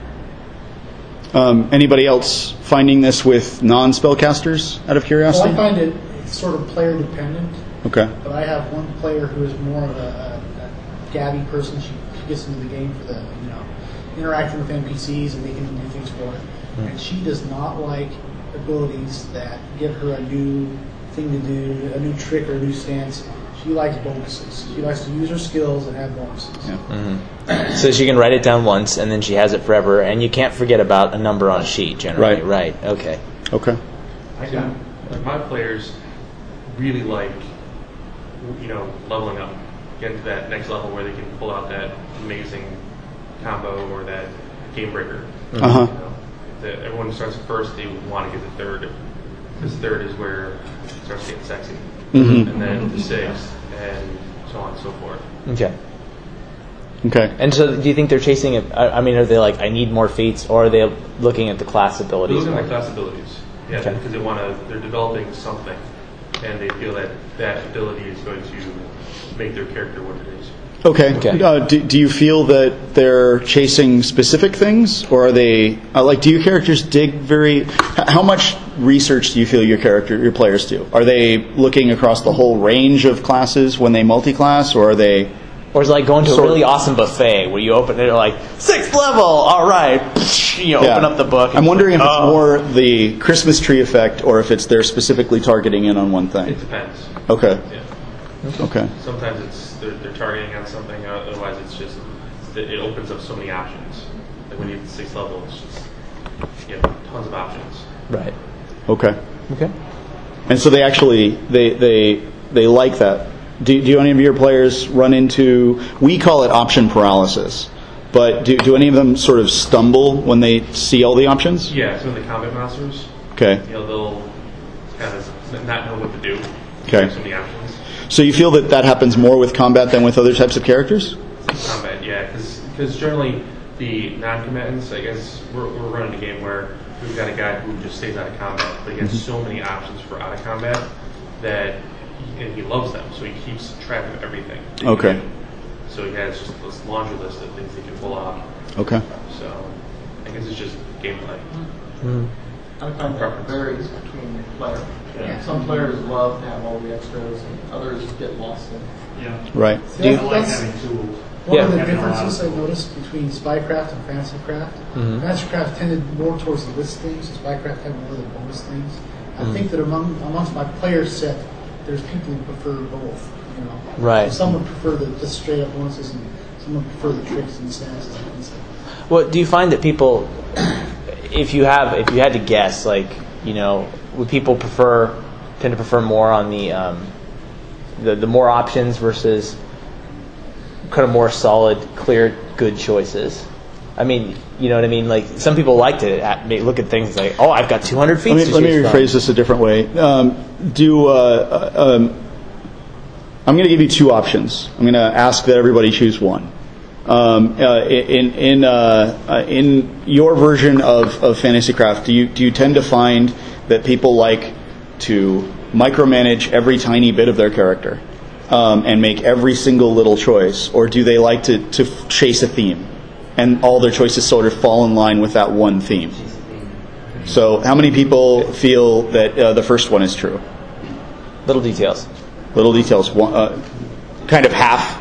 Okay. Anybody else finding this with non-spellcasters, out of curiosity? Well, I find it's sort of player dependent. Okay. But I have one player who is more of a gabby person. She gets into the game for the interacting with NPCs and making them do things for her. And she does not like abilities that give her a new thing to do, a new trick or a new stance. She likes bonuses. She likes to use her skills and have bonuses. Yeah. So she can write it down once, and then she has it forever, and you can't forget about a number on a sheet, generally. Right. Okay. Like my players really like, leveling up, getting to that next level where they can pull out that amazing combo or that game breaker. Everyone starts at first, they want to get to third, because third is where it starts getting sexy, and then to 6, and so on and so forth. Okay. And so, do you think they're chasing it? I mean, are they like, I need more feats, or are they looking at the class abilities? They're looking at class abilities, because they're developing something, and they feel that ability is going to make their character what it is. Okay. Do you feel that they're chasing specific things, or are they do your characters dig how much research do you feel your players do? Are they looking across the whole range of classes when they multi-class, or are they? Or is it like going to a really awesome buffet where you open it like 6th level, all right, open up the book. I'm wondering if it's more the Christmas tree effect, or if they're specifically targeting in on one thing. It depends. Okay. Yeah. Okay. Sometimes they're targeting on something. Otherwise, it's just it opens up so many options. Like when you hit the 6th level, it's just tons of options. Right. Okay. Okay. And so they actually they like that. Do any of your players run into? We call it option paralysis, but do any of them sort of stumble when they see all the options? Yeah. Some of the combat masters. Okay. They'll kind of not know what to do. Okay. So many options. So you feel that happens more with combat than with other types of characters? Combat, yeah, because generally the non-combatants, I guess we're running a game where we've got a guy who just stays out of combat, but he has so many options for out of combat that he loves them, so he keeps track of everything. Okay. So he has just this laundry list of things he can pull off. Okay. So I guess it's just gameplay. I find that varies between players. Yeah. Some players love to have all the extras, and others get lost in. Yeah. Right. I like having tools. One of the differences I noticed between Spycraft and Fantasycraft, Fantasycraft tended more towards the list things, and Spycraft had more of the bonus things. I think that amongst my player set, there's people who prefer both. Right. Some would prefer the straight up bonuses, and some would prefer the tricks and stats and stuff. Well, do you find that people, if you had to guess, would people tend to prefer more on the more options versus kind of more solid, clear, good choices? I mean, you know what I mean? Like, some people like to look at things like, oh, I've got 200 feet. Let me rephrase this a different way. I'm going to give you two options. I'm going to ask that everybody choose one. In your version of FantasyCraft, do you tend to find that people like to micromanage every tiny bit of their character and make every single little choice, or do they like to chase a theme and all their choices sort of fall in line with that one theme? So, how many people feel that the first one is true? Little details. Little details. Kind of half.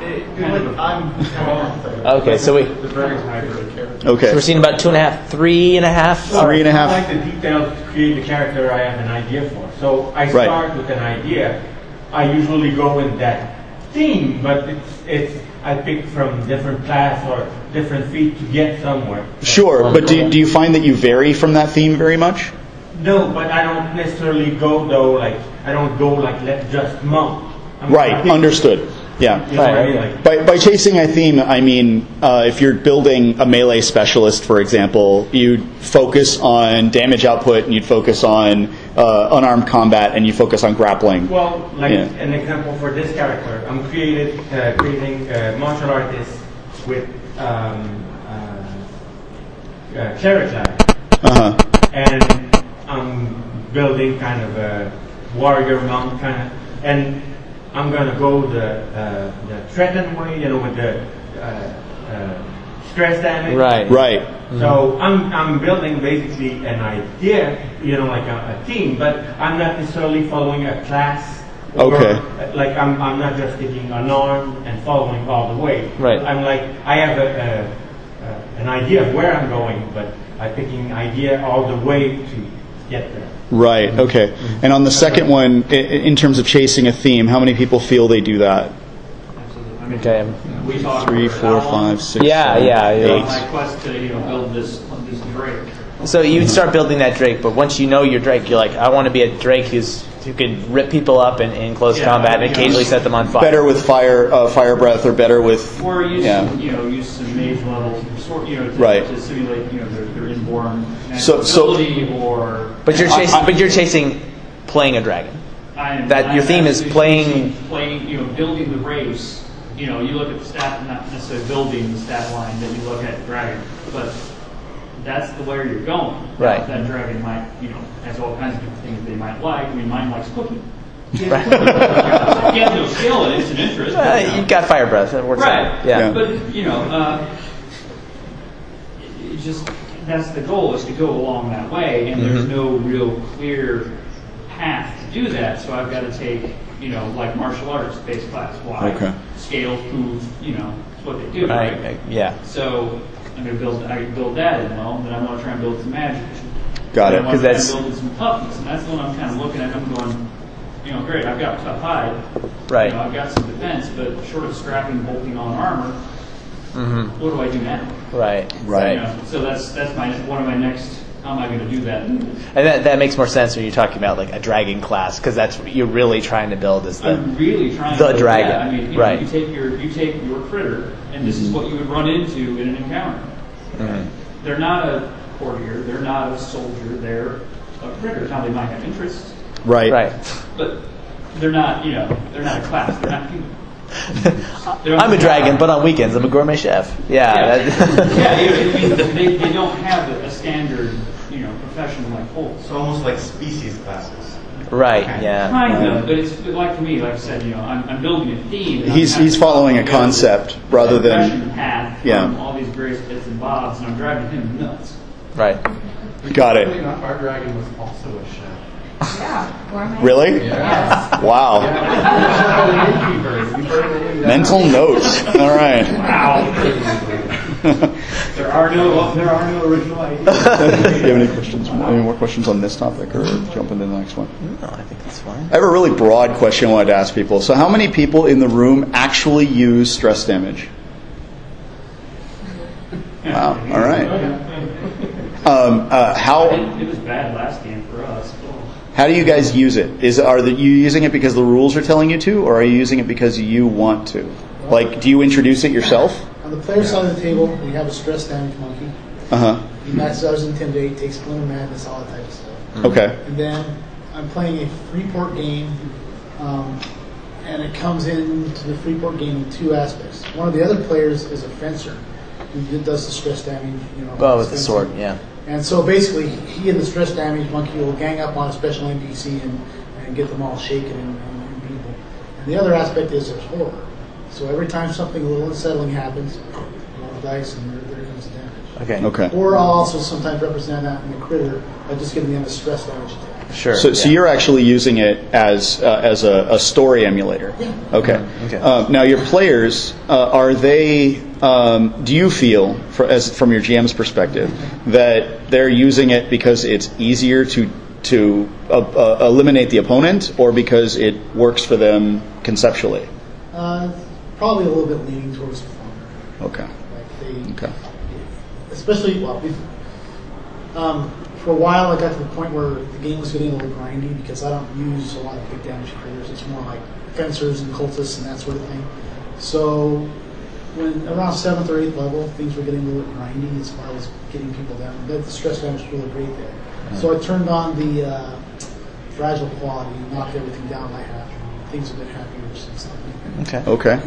Okay, so Okay. So we're seeing about 2.5, 3.5. 3.5. I like the details to create the character I have an idea for. So I start with an idea. I usually go with that theme, but it's I pick from different class or different feat to get somewhere. Sure, but do you find that you vary from that theme very much? No, but I don't necessarily go though. Like I don't go like let's just monk. Right. Understood. Yeah. You know what I mean? By chasing a theme, I mean if you're building a melee specialist, for example, you'd focus on damage output, and you'd focus on unarmed combat, and you focus on grappling. Well, like an example for this character, I'm creating martial artists with cleric line, and I'm building kind of a warrior monk kind of, and I'm gonna go the threaten way, with the stress damage. Right. So I'm building basically an idea, like a team, but I'm not necessarily following a class. Okay. Like I'm not just taking an arm and following all the way. Right. I'm like I have an idea of where I'm going, but I'm picking idea all the way to get there. Right. Okay. And on the second one, in terms of chasing a theme, how many people feel they do that? Okay. We talked 3, 4, 5, 6, Yeah, 7, yeah. 8. my quest to build this Drake. So you'd start building that Drake, but once you know your Drake, you're like, I want to be a Drake who can rip people up in close combat and occasionally set them on fire. Better with fire breath, or better with Or use use some mage level sort to simulate their inborn ability or. But you're chasing playing a dragon. Your theme is playing building the race. You look at the stat, not necessarily building the stat line that you look at dragon, but that's the way you're going. Right. That dragon might, has all kinds of different things they might like. I mean, mine likes cooking. Right. He has no skill in it, it's an interest. You've got fire breath. That works out. Yeah. But, it just, that's the goal, is to go along that way, and there's no real clear path to do that. So I've got to take, like martial arts base class. Why? Okay. Scale, prove, it's what they do, right? Yeah. So I'm going to build that in well, then I want to try and build some magic. Got it. Because that's building some toughness, and that's the one I'm kind of looking at. I'm going, great. I've got tough hide. Right. I've got some defense, but short of scrapping, bolting on armor, what do I do now? Right. So that's one of my next. How am I going to do that? And that makes more sense when you're talking about like a dragon class, because that's what you're really trying to build is I'm really trying the to dragon. That. I mean, you take your critter, and this is what you would run into in an encounter. They're not a courtier. They're not a soldier. They're a critter. Now they might have interests. Right. But they're not. They're not a class. They're not people. I'm a dragon, but on weekends I'm a gourmet chef. They don't have a standard, profession like Holt. So almost like species classes. Right. Yeah. Kind of, but it's like for me, like I said, I'm building a theme. He's following a concept rather than path from all these various bits and bobs, and I'm driving him nuts. Right. Got it. Our dragon was also a chef. Yeah. Really? Yes. Wow. Mental notes. All right. Wow. There are no original ideas. Do you have any questions? Any more questions on this topic, or jump into the next one? No, I think that's fine. I have a really broad question I wanted to ask people. So, how many people in the room actually use stress damage? Wow. All right. How? It was bad last game for us. How do you guys use it? Are you using it because the rules are telling you to, or are you using it because you want to? Like, do you introduce it yourself? On the player side of the table, we have a stress damage monkey. He maxes out his intimidate, takes Splinter Madness, all that type of stuff. Okay. And then I'm playing a Freeport game, and it comes into the Freeport game in two aspects. One of the other players is a fencer who does the stress damage. With the sword, yeah. And so basically, he and the stress damage monkey will gang up on a special NPC and get them all shaken and people. And the other aspect is there's horror. So every time something a little unsettling happens, roll the dice and there comes the damage. Okay. Or I'll also sometimes represent that in the critter by just giving them a stress damage attack. Sure. So you're actually using it as a story emulator. Yeah. Okay. Now your players, are they? Do you feel, from your GM's perspective, that they're using it because it's easier to eliminate the opponent, or because it works for them conceptually? Probably a little bit leaning towards the former. Okay. Especially, for a while I got to the point where the game was getting a little grindy because I don't use a lot of big damage critters. It's more like fencers and cultists and that sort of thing. So when around 7th or 8th level, things were getting a little bit grindy as far as getting people down. But the stress damage was really great there. So I turned on the fragile quality and knocked everything down by half. Things have been happier since then. Okay.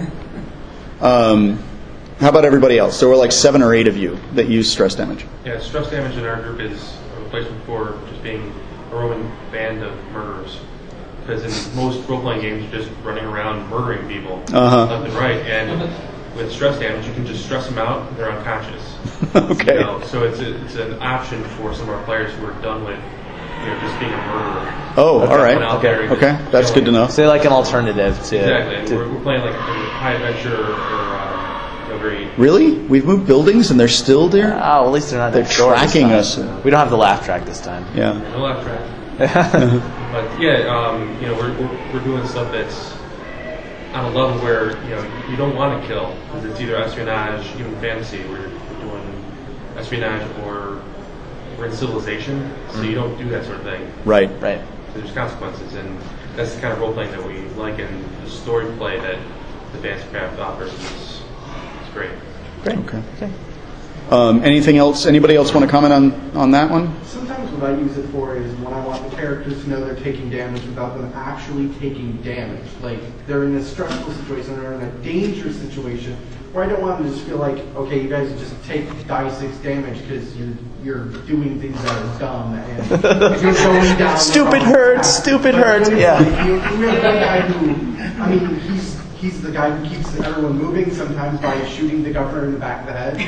How about everybody else? There were like 7 or 8 of you that used stress damage. Yeah, stress damage in our group is a replacement for just being a roaming band of murderers. Because in most role-playing games, you're just running around murdering people left and right. And with stress damage, you can just stress them out; they're unconscious. Okay. So it's an option for some of our players who are done with just being a murderer. Oh, all right. Okay, that's good to know. So like an alternative to exactly. We're playing like a high adventure or very. Really? We've moved buildings and they're still there? Oh, at least they're not. They're tracking us. We don't have the laugh track this time. Yeah. No laugh track. But yeah, we're doing stuff that's on a level where you don't want to kill, because it's either espionage, even fantasy, where you're doing espionage, or we're in civilization, so you don't do that sort of thing. Right. So there's consequences, and that's the kind of role playing that we like, and the story play that Advanced Craft offers is great. Great. Okay. Anything else? Anybody else want to comment on that one? Sometimes what I use it for is when I want the characters to know they're taking damage without them actually taking damage. Like, they're in a stressful situation, they're in a dangerous situation, where I don't want them to just feel like, okay, you guys just take die 6 damage because you're doing things that are dumb and you're going down. Stupid hurts, yeah. You have one guy who, I mean, he's the guy who keeps everyone moving, sometimes by shooting the governor in the back of the head.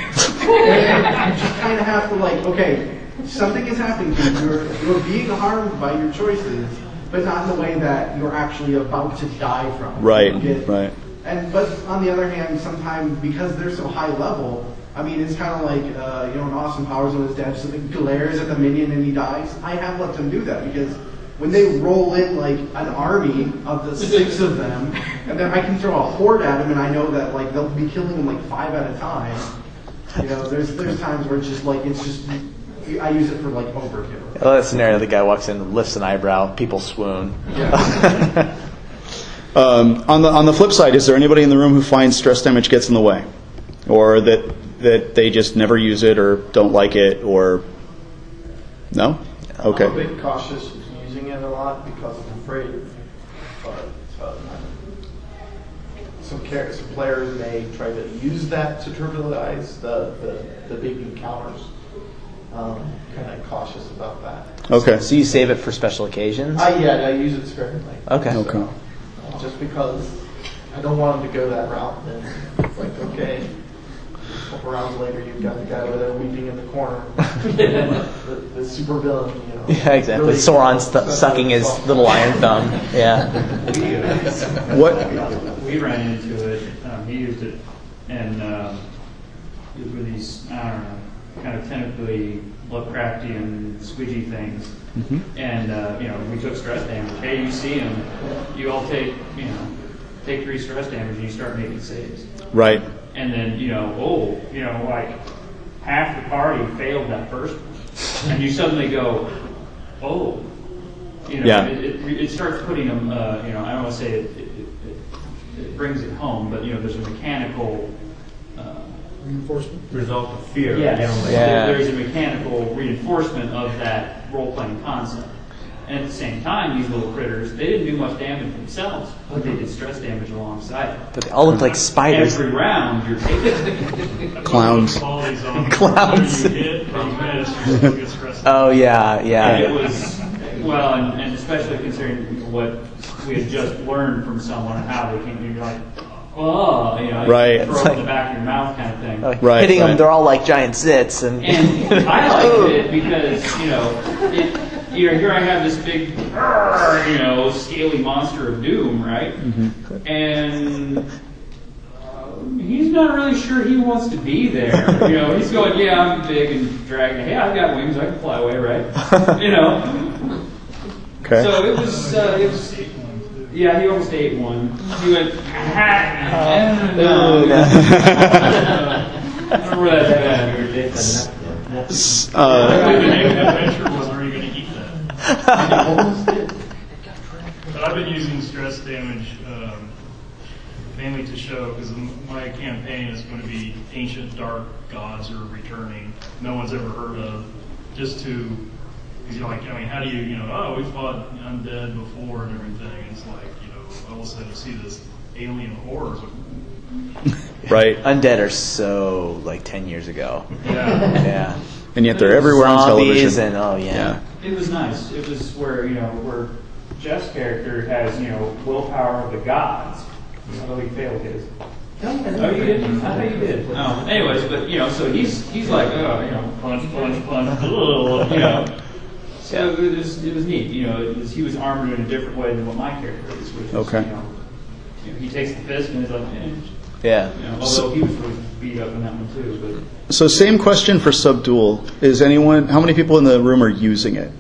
And you just kind of have to okay, something is happening to you. You're being harmed by your choices, but not in the way that you're actually about to die from. Right. But on the other hand, sometimes because they're so high level, I mean, it's kind of like in Austin Powers when his dad just glares at the minion and he dies. I have let them do that because when they roll in like an army of the 6 of them, and then I can throw a horde at them, and I know that they'll be killing them 5 at a time. There's times where it's just I use it for overkill. That scenario, the guy walks in, lifts an eyebrow, people swoon. Yeah. On the flip side, is there anybody in the room who finds stress damage gets in the way, or that they just never use it or don't like it, or no? Okay. I'm a bit cautious with using it a lot because I'm afraid. Some players may try to use that to trivialize the big encounters. Kind of cautious about that. Okay. So you save it for special occasions? I use it sparingly. Okay. So, just because I don't want them to go that route, then it's okay. A couple rounds later, you've got the guy over there weeping in the corner. the super villain, Yeah, exactly. Really Sauron sucking his little iron thumb. Yeah. What? We ran into it. He used it, and it was with these, I don't know, kind of tentatively Lovecraftian squidgy things. Mm-hmm. And we took stress damage. Hey, you see him, you all take 3 stress damage, and you start making saves. Right. And then half the party failed that first one, and you suddenly go, it starts putting them. I don't want to say it brings it home, but there's a mechanical reinforcement. Result of fear. Yes. Yeah. There's a mechanical reinforcement of that role-playing concept. And at the same time, these little critters, they didn't do much damage themselves, but they did stress damage alongside it. But they all look like spiders. Every round, you're taking Clowns. Clowns. Oh yeah, yeah. It was, well, and especially considering what we had just learned from someone and how they came, you're like, oh, you know, Right. throw it in the back of your mouth kind of thing. Right, Hitting them, right. they're all like giant zits, and I liked it because, you know, here I have this big, you know, scaly monster of doom, right? Mm-hmm. And he's not really sure he wants to be there. You know, he's going, yeah, I'm big and dragging. Hey, I've got wings, I can fly away, right? You know. Okay. So it was, yeah, he almost ate one. He went, I don't know where that's at. The name of the adventure was, are you going to eat that? But I've been using stress damage mainly to show, because my campaign is going to be ancient dark gods are returning, no one's ever heard of, just to, because you're like, I mean, how do you know, oh, we fought undead before and everything. It's like, you know, all of a sudden you see this alien horror. Right. Undead are so like 10 years ago. Yeah. Yeah. And yet they're everywhere on Zombies television. and oh yeah. It was nice. It was where, you know, where Jeff's character has, you know, willpower of the gods. Although he failed his. Oh, you didn't? I thought you did. Oh, anyways, but, you know, so he's like, oh, you know, punch, you know. So it was neat. You know, he was armored in a different way than what my character is, which is, Okay. you know, he takes the fist and he's like, eh. Yeah. You know, although he was really beat up in that one too, but. So same question for Subdual. Is anyone, how many people in the room are using it?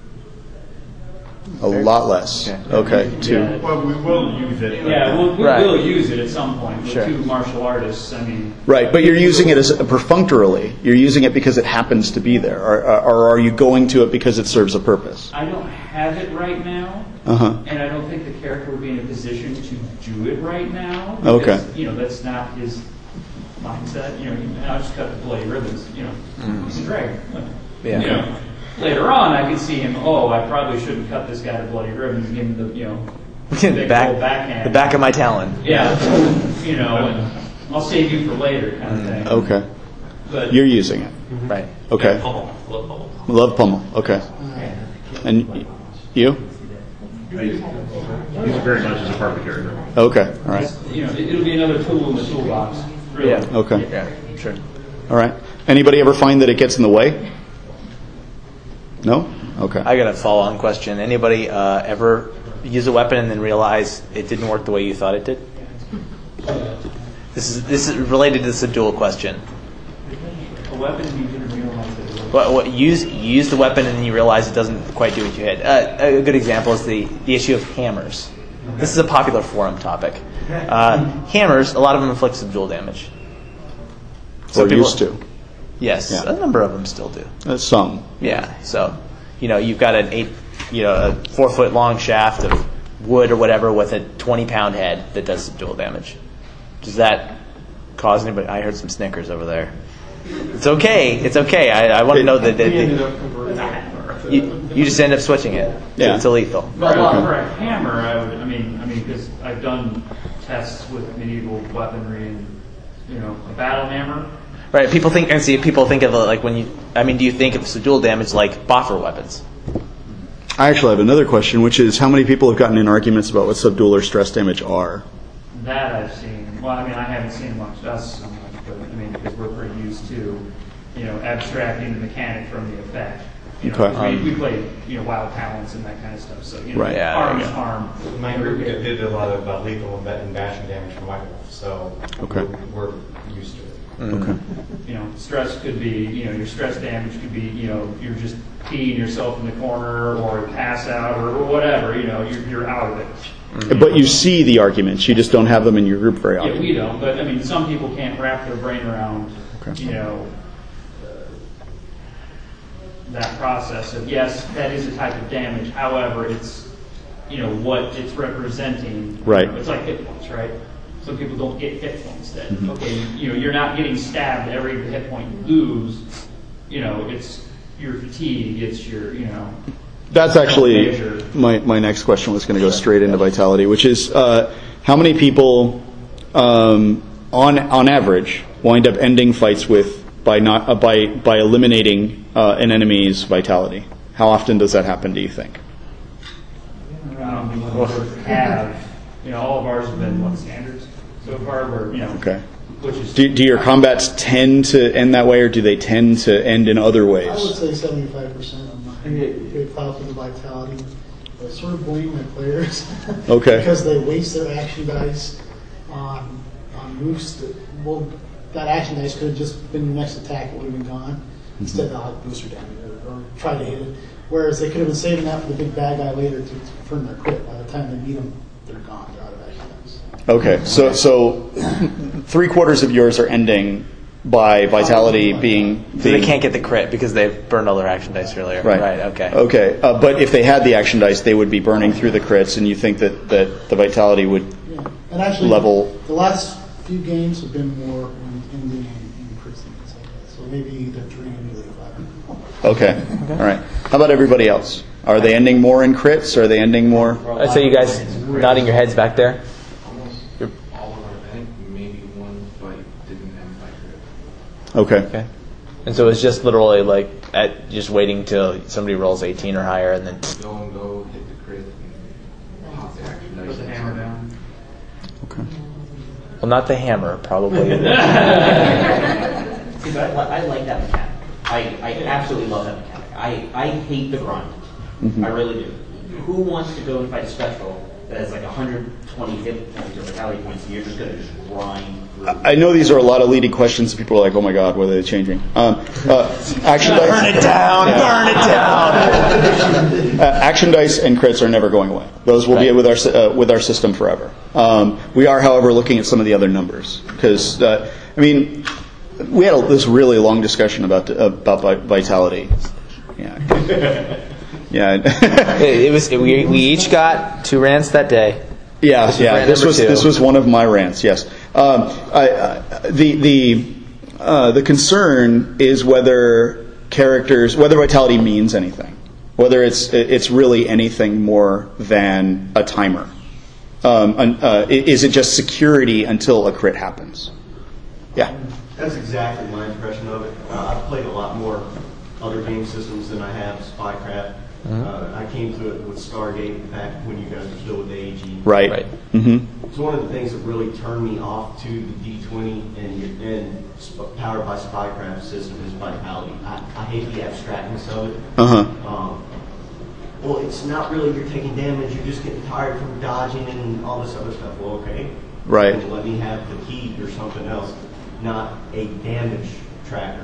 A lot less. Okay, two. Yeah. Well, we will use it. Yeah, we Right. will use it at some point. With Sure. two martial artists, I mean. Right, but you're using it as perfunctorily. You're using it because it happens to be there, or are you going to it because it serves a purpose? I don't have it right now, and I don't think the character would be in a position to do it right now. Because, Okay. you know, that's not his mindset. You know, I'll just cut the bloody ribbons. You know, he's a dragon. Yeah. You know, later on, I could see him. Oh, I probably shouldn't cut this guy the bloody ribbons and give him the, you know, big old backhand. The back of my talon. Yeah, you know, and I'll save you for later, kind of thing. Okay. But You're using it. Right. Okay. Pummel. Love pummel. Love pummel. Okay. And you? Use it very much as a part of the character. Okay. All right. You know, it'll be another tool in the toolbox. Really. Yeah. Okay. Yeah. Sure. All right. Anybody ever find that it gets in the way? No? Okay. I got a follow-on question. Anybody ever use a weapon and then realize it didn't work the way you thought it did? This is related to the dual question. A weapon you didn't realize that it was. What you use the weapon and then you realize it doesn't quite do what you had. A good example is the issue of hammers. This is a popular forum topic. Hammers, a lot of them inflict subdual damage. Or used to. Yes, Yeah. a number of them still do. Some. Yeah, so you've got a 4-foot long shaft of wood or whatever with a 20-pound head that does subdual damage. Does that cause anybody? I heard some snickers over there. It's okay. It's okay. I want to know that you just end up switching it. Yeah. To lethal. But for a hammer, I mean, because I've done tests with medieval weaponry and a battle hammer. Right. People think of it like when you. I mean, do you think of subdual damage like boffer weapons? I actually have another question, which is how many people have gotten in arguments about what subdual or stress damage are? That I've seen. Well, I mean, I haven't seen amongst us so much, but I mean, because we're pretty used to, abstracting the mechanic from the effect. Okay. We play, wild talents and that kind of stuff. So, Right. harm is harm. My group did a lot of lethal and bashing damage from White Wolf, so we're used to it. Okay. Stress could be, your stress damage could be, you're just peeing yourself in the corner or pass out or whatever, you're out of it. But you see the arguments, you just don't have them in your group very often. Yeah, we don't, but I mean, some people can't wrap their brain around, that process of, yes, that is a type of damage, however, it's, what it's representing. Right. It's like hit points, right? so people don't get hit points. That Mhm. okay, you're not getting stabbed every hit point you lose. It's your fatigue. It's your That's actually measure. my next question was going to go straight into vitality, which is how many people on average wind up ending fights by eliminating an enemy's vitality? How often does that happen, do you think? All of ours have been standards so far. Okay. Which is Do your combats tend to end that way, or do they tend to end in other ways? I would say 75% of mine they plow through the vitality. I sort of blame my players. Okay. Because they waste their action dice on moves that action dice could have just been the next attack, it would have been gone. Instead they'll have booster damage or try to hit it. Whereas they could have been saving that for the big bad guy later to confirm their crit. By the time they beat them, they're gone. They're out of action dice. Okay, so 3/4 of yours are ending by vitality being. So they can't get the crit because they've burned all their action dice earlier. Right. Okay. Okay. But if they had the action dice, they would be burning through the crits, and you think that the vitality would And actually, level. the last few games have been more in crits and things like that. So maybe they're turning into the 5. Okay. All right. How about everybody else? Are they ending more in crits? Or are they ending more? So you guys nodding your heads back there? All of our, I think maybe one fight didn't end by crit. Okay. And so it's just literally like just waiting till somebody rolls 18 or higher, and then Go, hit the crit, and pop the action dice. Put the hammer down. Okay. Well, not the hammer, probably. See, but I like that mechanic. I absolutely love that mechanic. I hate the grind. Mhm. I really do. Who wants to go and fight a special that has like 120 hit points or vitality points, and you're just going to just grind through? I know these are a lot of leading questions. People are like, "Oh my God, what are they changing?" Action dice. Burn it down! Burn it down! Action dice and crits are never going away. Those will be with our system forever. We are, however, looking at some of the other numbers because we had this really long discussion about vitality. Yeah. Yeah. It was. We each got 2 rants that day. Yeah, This was This was one of my rants. Yes. The concern is whether vitality means anything, whether it's really anything more than a timer. Is it just security until a crit happens? Yeah. That's exactly my impression of it. I've played a lot more other game systems than I have Spycraft. I came to it with Stargate back when you guys were still with AEG. Right. Mm-hmm. It's one of the things that really turned me off to the D20 and powered by Spycraft system is vitality. I hate the abstractness of it. Well, it's not really you're taking damage, you're just getting tired from dodging and all this other stuff. Well, okay. Right. And let me have fatigue or something else, not a damage tracker.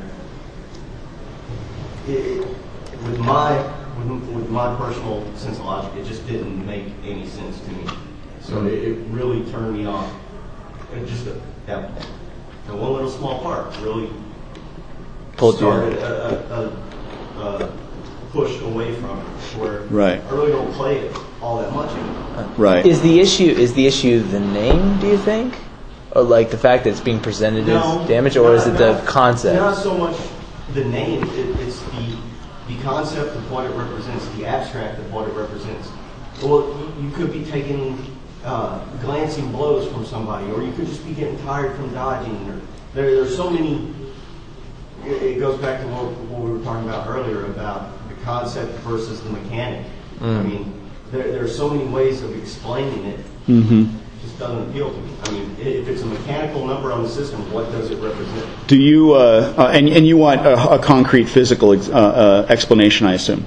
With my personal sense of logic, it just didn't make any sense to me. So it really turned me off. And just that one little small part really Pulled you started a push away from it, where Right. I really don't play it all that much anymore. Right. Is the issue the name? Do you think, or like the fact that it's being presented as damage, or is it the concept? Not so much the name. It's the concept of what it represents, the abstract of what it represents. Well, you could be taking glancing blows from somebody, or you could just be getting tired from dodging. Or there's so many. It goes back to what we were talking about earlier about the concept versus the mechanic. I mean, there are so many ways of explaining it. Mm-hmm. It just doesn't appeal to me. I mean, if it's a mechanical number on the system, what does it represent? Do you and you want a concrete physical explanation? I assume.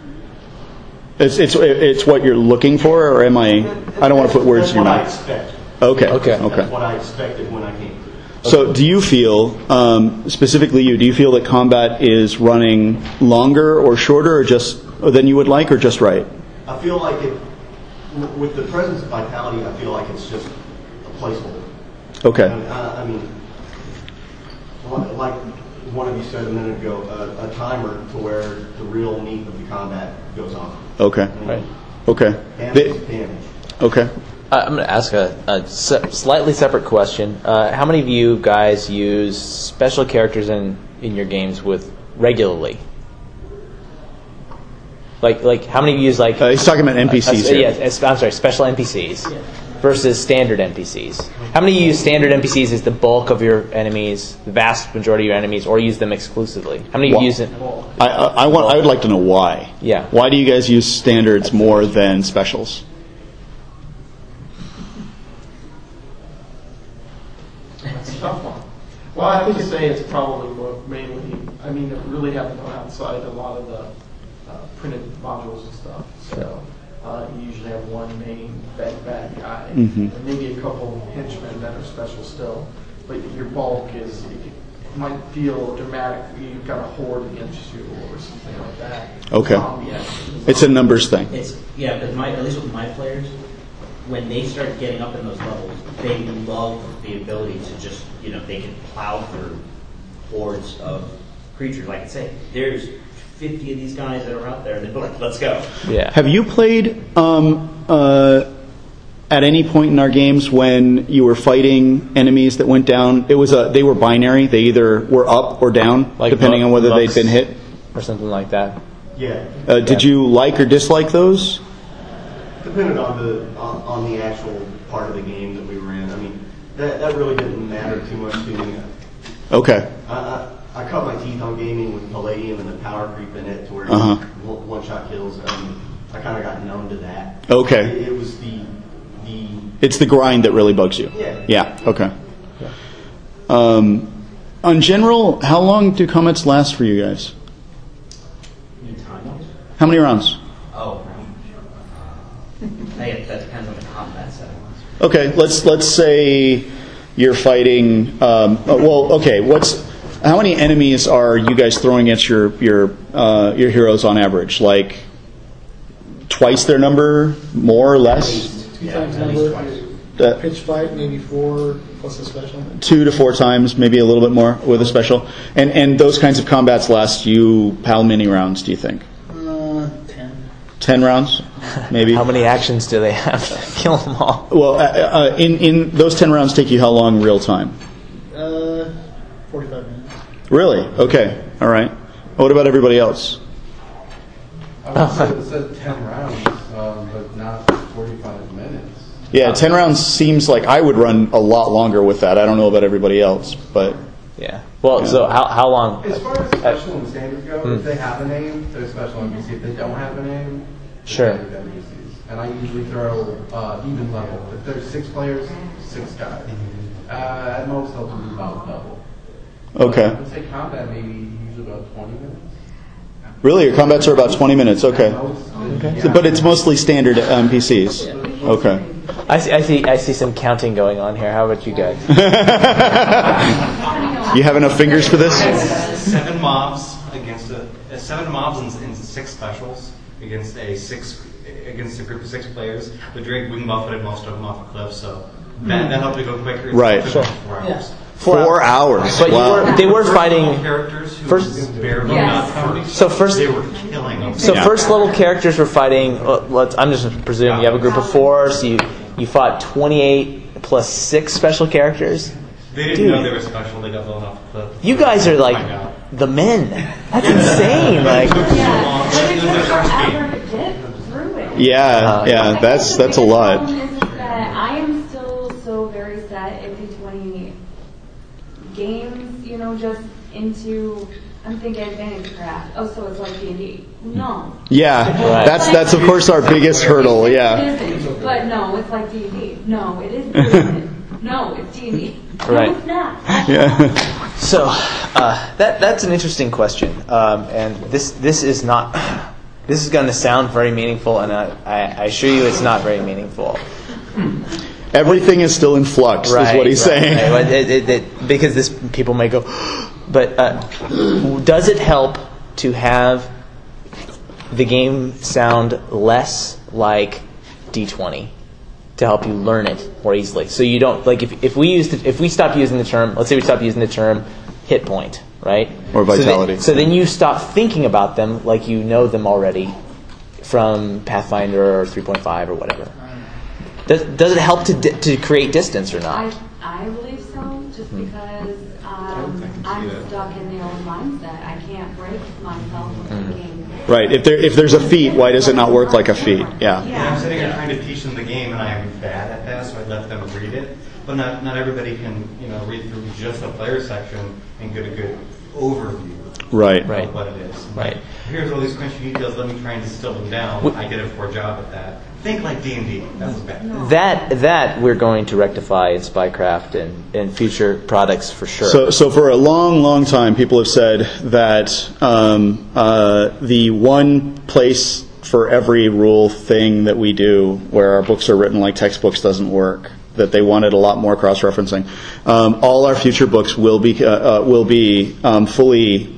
It's what you're looking for, or am I? I don't want to put words in your mouth. That's what I expect. Okay. That's what I expected when I came to it. So, do you feel, specifically you, do you feel that combat is running longer or shorter, or just than you would like, or just right? I feel like with the presence of vitality, I feel like it's just a placeholder. Okay. I mean, like one of you said a minute ago, a timer to where the real meat of the combat goes on. Okay. Right. Okay. Damage is damage. Okay. I'm going to ask a slightly separate question. How many of you guys use special characters in your games with regularly? Like how many of you use like? He's talking about NPCs here. Yes, I'm sorry, special NPCs versus standard NPCs. How many of you use standard NPCs as the bulk of your enemies, the vast majority of your enemies, or use them exclusively? How many of you use it? I would like to know why. Yeah. Why do you guys use standards more than specials? That's a tough one. Well, I have to say it's probably mainly. I mean, it really haven't gone outside a lot of the printed modules and stuff. So you usually have one main bad guy, and maybe a couple henchmen that are special still. But your bulk is, it might feel dramatic. You've got a horde against you or something like that. Okay. It's a numbers thing. But at least with my players, when they start getting up in those levels, they love the ability to just, they can plow through hordes of creatures. Like I say, there's 50 of these guys that are out there, and they're like, let's go. Yeah. Have you played at any point in our games when you were fighting enemies that went down? They were binary. They either were up or down, like depending on whether they'd been hit, or something like that. Yeah. Did you like or dislike those? Depended on the actual part of the game that we were in. I mean, that really didn't matter too much to me. Okay. I cut my teeth on gaming with Palladium and the power creep in it to where one-shot kills. I kind of got numb to that. Okay. It was the. It's the grind that really bugs you. Yeah. Yeah. Okay. On general, how long do combats last for you guys? How many rounds? Oh, that depends on the combat setting. Okay. Let's say you're fighting. How many enemies are you guys throwing at your heroes on average? Like twice their number, more or less? 2 times number. Pitch fight, maybe 4 plus a special. 2 to 4 times, maybe a little bit more with a special. And those kinds of combats last you how many rounds? Do you think? 10. 10 rounds, maybe. How many actions do they have to kill them all? Well, in those 10 rounds take you how long real time? 45 minutes. Really? Okay. All right. What about everybody else? I would say it said 10 rounds, but not 45 minutes. Yeah, 10 rounds seems like I would run a lot longer with that. I don't know about everybody else, but... Yeah. Well, so how long? As far as special and standard go, if they have a name, they're special NPC. If they don't have a name, sure. They're NPCs. And I usually throw even level. If there's 6 players, 6 guys. At most, they'll do about double. Okay. I would say combat maybe usually about 20 minutes. Really? Your combats are about 20 minutes? Okay. But it's mostly standard NPCs? Okay. I see some counting going on here. How about you guys? You have enough fingers for this? 7 mobs against 7 mobs and 6 specials against a group of 6 players. The Drake wing buffeted most of them off a cliff, so that helped me go quicker. Right. Sure. 4 hours. 4 hours. But wow. they were fighting characters who first. Barely not first. So first they were killing them. So first level characters were fighting. I'm just presuming you have a group of 4, so you fought 28 plus 6 special characters. They didn't know they were special. They got blown off the cliff. You guys are like the men. That's insane. Like. Yeah, that's a lot. I am still so very set in D20 games, just into, I'm thinking advantage craft. Oh, so it's like D&D. No. Yeah, that's of course our biggest hurdle, yeah. It isn't, but no, it's like D&D. No, it isn't. No, it's D&D. Right. No, it's not. Yeah. So that's an interesting question, and this is not. This is going to sound very meaningful, and I assure you, it's not very meaningful. Everything is still in flux, is what he's saying. Right. Because people may go, but does it help to have the game sound less like D20 to help you learn it more easily? So you don't like if we stopped using the term. Let's say we stopped using the term hit point, right? Or vitality. So then you stop thinking about them like you know them already from Pathfinder or 3.5 or whatever. Does it help to create distance or not? I believe so, just because I'm stuck in the old mindset. I can't break myself with thinking. Right. If there's a feat, why does it not work like a feat? Yeah. I'm sitting here trying to teach them the game, and I am bad at that, so I let them read it. But not everybody can read through just the player section and get a good overview. Right. Of what it is. Right. Here's all these crunchy details. Let me try and distill them down. I did a poor job at that. Think like D&D. That was bad. That we're going to rectify in Spycraft and future products for sure. So for a long, long time, people have said that the one place for every rule thing that we do, where our books are written like textbooks, doesn't work. That they wanted a lot more cross-referencing. All our future books will be fully.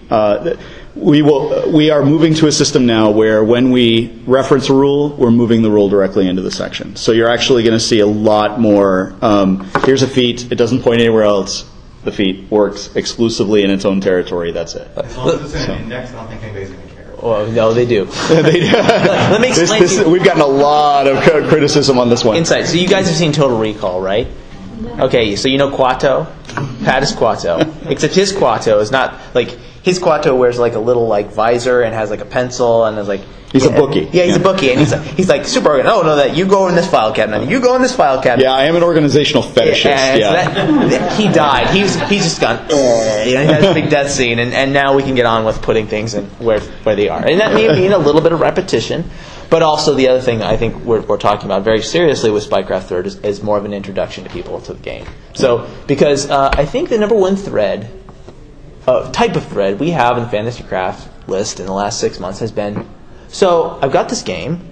We are moving to a system now where when we reference a rule, we're moving the rule directly into the section. So you're actually going to see a lot more. Here's a feat. It doesn't point anywhere else. The feat works exclusively in its own territory. That's it. As long as it's in an index, I don't think anybody's going to care. Well, no, they do. They do. Let me explain to you. We've gotten a lot of criticism on this one. Insight. So you guys have seen Total Recall, right? Okay, so you know Quato? Pat is Quato. Except his Quato is not like his Quato wears like a little like visor and has like a pencil and is like he's a bookie. Yeah, he's a bookie, and he's like super organized. Oh no, that you go in this file cabinet. You go in this file cabinet. Yeah, I am an organizational fetishist. Yeah. He died. He's just gone. He has a big death scene, and now we can get on with putting things in where they are, and that may mean a little bit of repetition. But also the other thing I think we're talking about very seriously with Spycraft 3rd is more of an introduction to people to the game. So because I think the number one thread, type of thread we have in the Fantasy Craft list in the last 6 months has been, so I've got this game.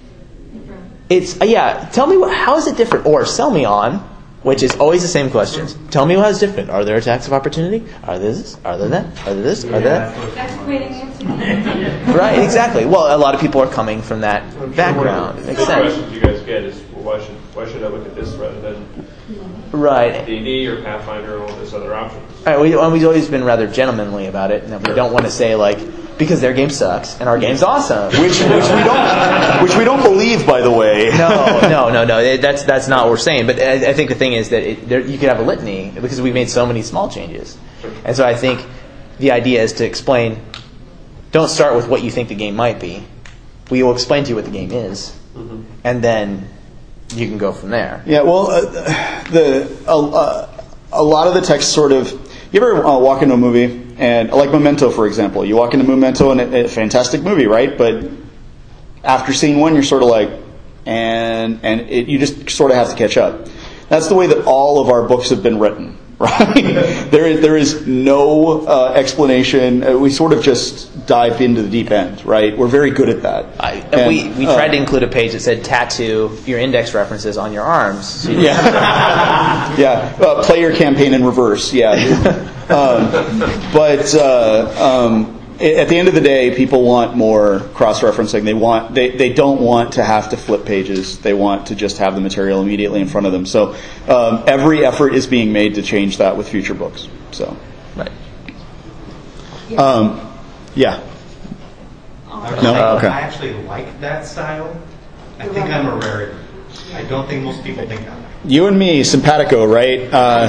It's tell me how is it different, or sell me on, which is always the same questions. Tell me how it's different. Are there attacks of opportunity? Are there this? Are there that? Are there this? Are there that? That's equating into Right, exactly. Well, a lot of people are coming from that background. The questions you guys get is, well, why should I look at this rather than D&D or Pathfinder or all this other options? Right, we've always been rather gentlemanly about it, and we don't want to say like because their game sucks and our game's awesome, which we don't believe, by the way. No. That's not what we're saying. But I think the thing is that you could have a litany because we've made so many small changes, and so I think the idea is to explain. Don't start with what you think the game might be. We will explain to you what the game is, and then you can go from there. Yeah, well, a lot of the text sort of. You ever walk into a movie and like Memento, for example? You walk into Memento and it's a fantastic movie, right? But after scene one, you're sort of like, you just sort of have to catch up. That's the way that all of our books have been written. Right? There is no explanation. We sort of just dive into the deep end, right? We're very good at that. We tried to include a page that said tattoo your index references on your arms. So play your campaign in reverse. At the end of the day, people want more cross-referencing. They don't want to have to flip pages. They want to just have the material immediately in front of them. So every effort is being made to change that with future books. So, right. No. Okay. I actually like that style. I think I'm a rarity. I don't think most people think I'm. You and me, simpatico, right?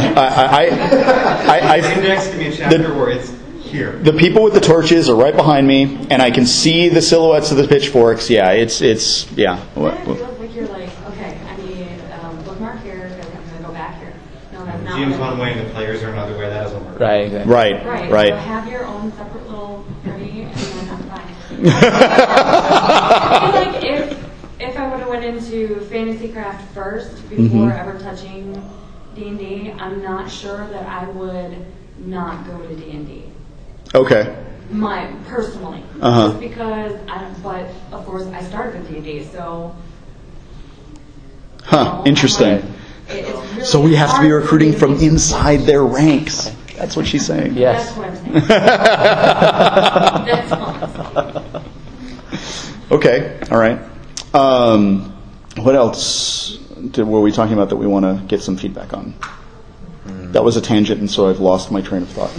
Index give me a chapter where it's. Here. The people with the torches are right behind me, and I can see the silhouettes of the pitchforks. Yeah, it's. It feels like you're like, okay, I need a bookmark here because I'm going to go back here. No, that's not. Teams one way and the players are another way. That doesn't work. Right. Exactly. Right. So have your own separate little party, and then I'm fine. I feel like if I would have went into Fantasy Craft first before ever touching D&D, I'm not sure that I would not go to D&D. Okay. Personally. Just because, but of course I started with D&D, so. Interesting. Really so we have to be recruiting from inside their ranks. That's what she's saying. Yes. That's what I'm saying. That's all. Okay. All right. What else were we talking about that we want to get some feedback on? That was a tangent, and so I've lost my train of thought.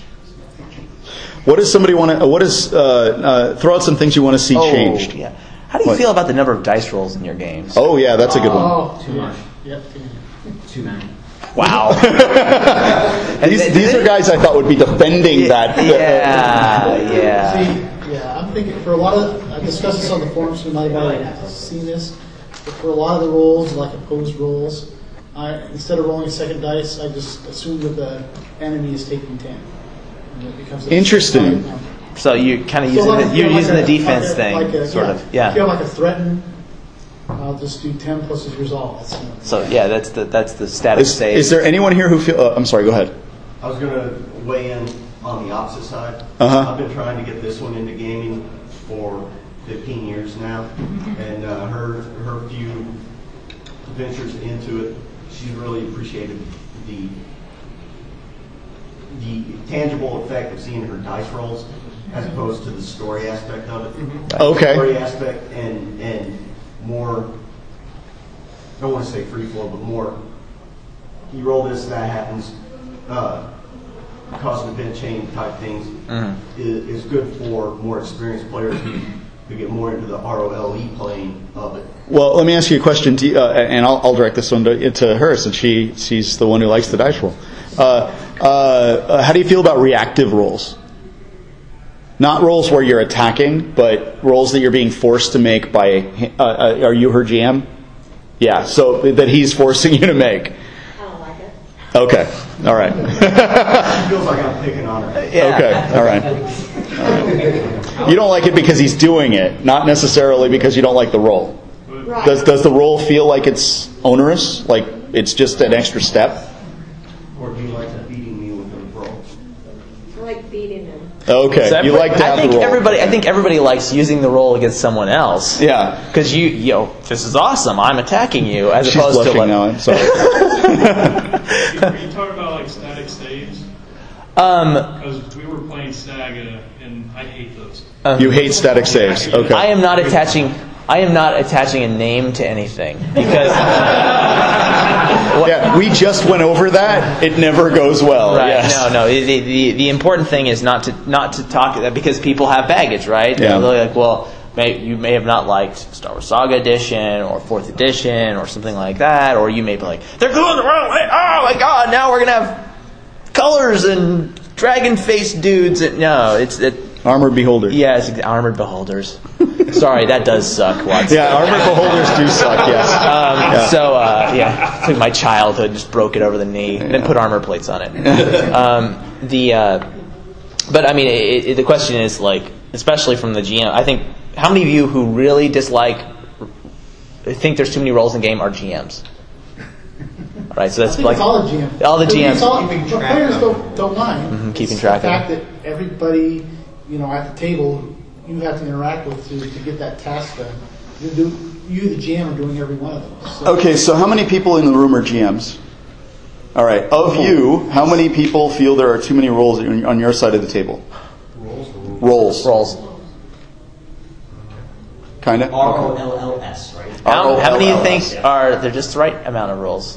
What does somebody want to? Throw out some things you want to see changed? Yeah. How do you What? feel about the number of dice rolls in your games? Oh yeah, that's a good one. Oh, Too much. Yep. Too many. Wow. These are guys I thought would be defending that. Yeah. See, yeah, I'm thinking for a lot of, I discussed this on the forums, we might have already seen this, but for a lot of the rolls, like opposed rolls, instead of rolling a second dice, I just assume that the enemy is taking 10. And it becomes a Interesting. So you kind of So using the defense like thing, sort of. If Yeah. you have like a threaten, I'll just do 10 plus his resolve. So yeah, that's the static save. Is there anyone here who feel? I'm sorry. Go ahead. I was going to weigh in on the opposite side. Uh-huh. I've been trying to get this one into gaming for 15 years now, and her few ventures into it, she's really appreciated the tangible effect of seeing her dice rolls as opposed to the story aspect of it. Okay. The story aspect and more, I don't want to say free flow, but more, you roll this, that happens, cause an event chain type things is good for more experienced players who get more into the ROLE playing of it. Well, let me ask you a question, and I'll direct this one to her since she's the one who likes the dice roll. How do you feel about reactive rolls? Not rolls where you're attacking, but rolls that you're being forced to make by. Are you her GM? Yeah, so that he's forcing you to make. I don't like it. Okay, all right. It feels like I'm picking on her. Yeah. Okay, all right. You don't like it because he's doing it, not necessarily because you don't like the role. Right. Does the role feel like it's onerous, like it's just an extra step? Or do you like beating me with the roll? I like beating him. Okay, So you like to have the role. I think everybody likes using the roll against someone else. Yeah, because this is awesome. I'm attacking you, as She's opposed to blushing now. I'm sorry. You talk about like static saves. Because we were playing Saga, and I hate those. You hate static saves. Okay. I am not attaching a name to anything because yeah, we just went over that. It never goes well. Right? Yes. No. The important thing is not to talk that because people have baggage, right? Yeah. They're like, well, you may have not liked Star Wars Saga Edition or 4th Edition or something like that, or you may be like, they're going the wrong way. Oh my God! Now we're gonna have colors and dragon-faced dudes. It's Armored Beholders. Yes, Armored Beholders. Sorry, that does suck, Watson. Yeah, Armored Beholders do suck, yes. So, took my childhood, just broke it over the knee, and then put armor plates on it. But I mean, the question is, like, especially from the GM, I think, how many of you who really think there's too many roles in the game are GMs? All right, so that's like it's all the GM. All the GMs. The players don't mind. Keeping It's track of the fact it. that everybody, at the table, you have to interact with to get that task done. You, the GM, are doing every one of them. So. Okay, so how many people in the room are GMs? All right, of you, how many people feel there are too many roles on your side of the table? Roles. Kind of. ROLLS, right? How many do you think are they're just the right amount of roles?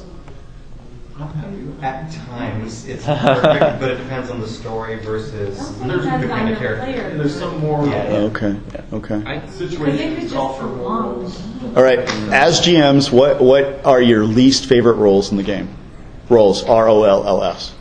At times, it's perfect, but it depends on the story versus the kind of character. There's some more Okay. situations call for more roles. All right, as GMs, what are your least favorite roles in the game? Roles, ROLLS.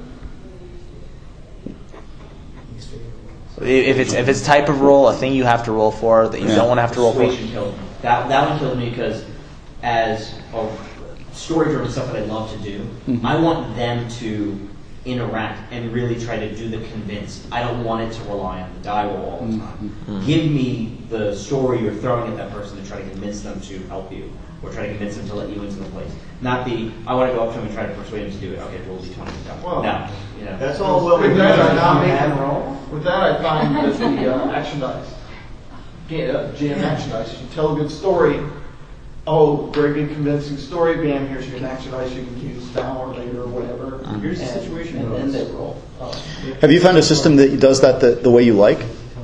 If it's type of role, a thing you have to roll for that you don't want to have to roll for. Persuasion killed me. That one killed me because as a story-driven stuff that I love to do, I want them to interact and really try to do the convince. I don't want it to rely on the die roll all the time. Give me the story you're throwing at that person to try to convince them to help you or try to convince them to let you into the place. Not I want to go up to him and try to persuade him to do it. Okay, roll D20. Well, no. That's all well. With that, I find that the action dice, GM action dice, you tell a good story. Oh, very good convincing story. Bam, here's your action dice you can use now or later or whatever. Here's the situation, and then they roll. Have you found a system that does that the way you like?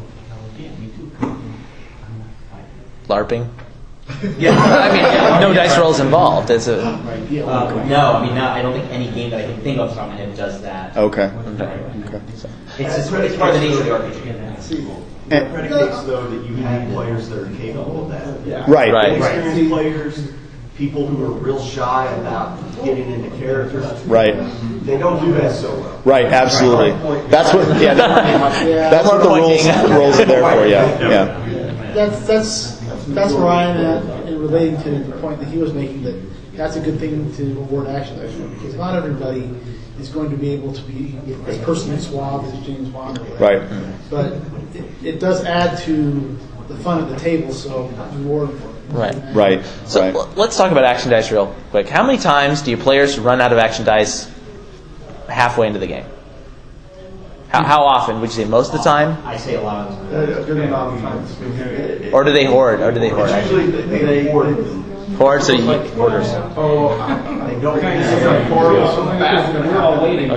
LARPing? Yeah, no dice rolls involved. It's a I don't think any game that I can think of from it does that. Okay. It's part of the nature of the RPG. That predicates, though, that you have players that are capable of that. Yeah. Right. Experienced players, people who are real shy about getting into characters. Right. They don't do that so well. Right, absolutely. That's what. Yeah, that's what the rules are there for. Yeah. That's where I am at in relating to the point that he was making, that that's a good thing to award action dice for, because not everybody is going to be able to be as personally suave as James Bond or whatever. Right. But it does add to the fun at the table, so reward for it. Right. So let's talk about action dice real quick. How many times do your players run out of action dice halfway into the game? How often? Would you say most of the time? I say a lot of A good amount of times. Or do they hoard? Usually they hoard them. Hoard, so you hoarders. They don't we're all waiting.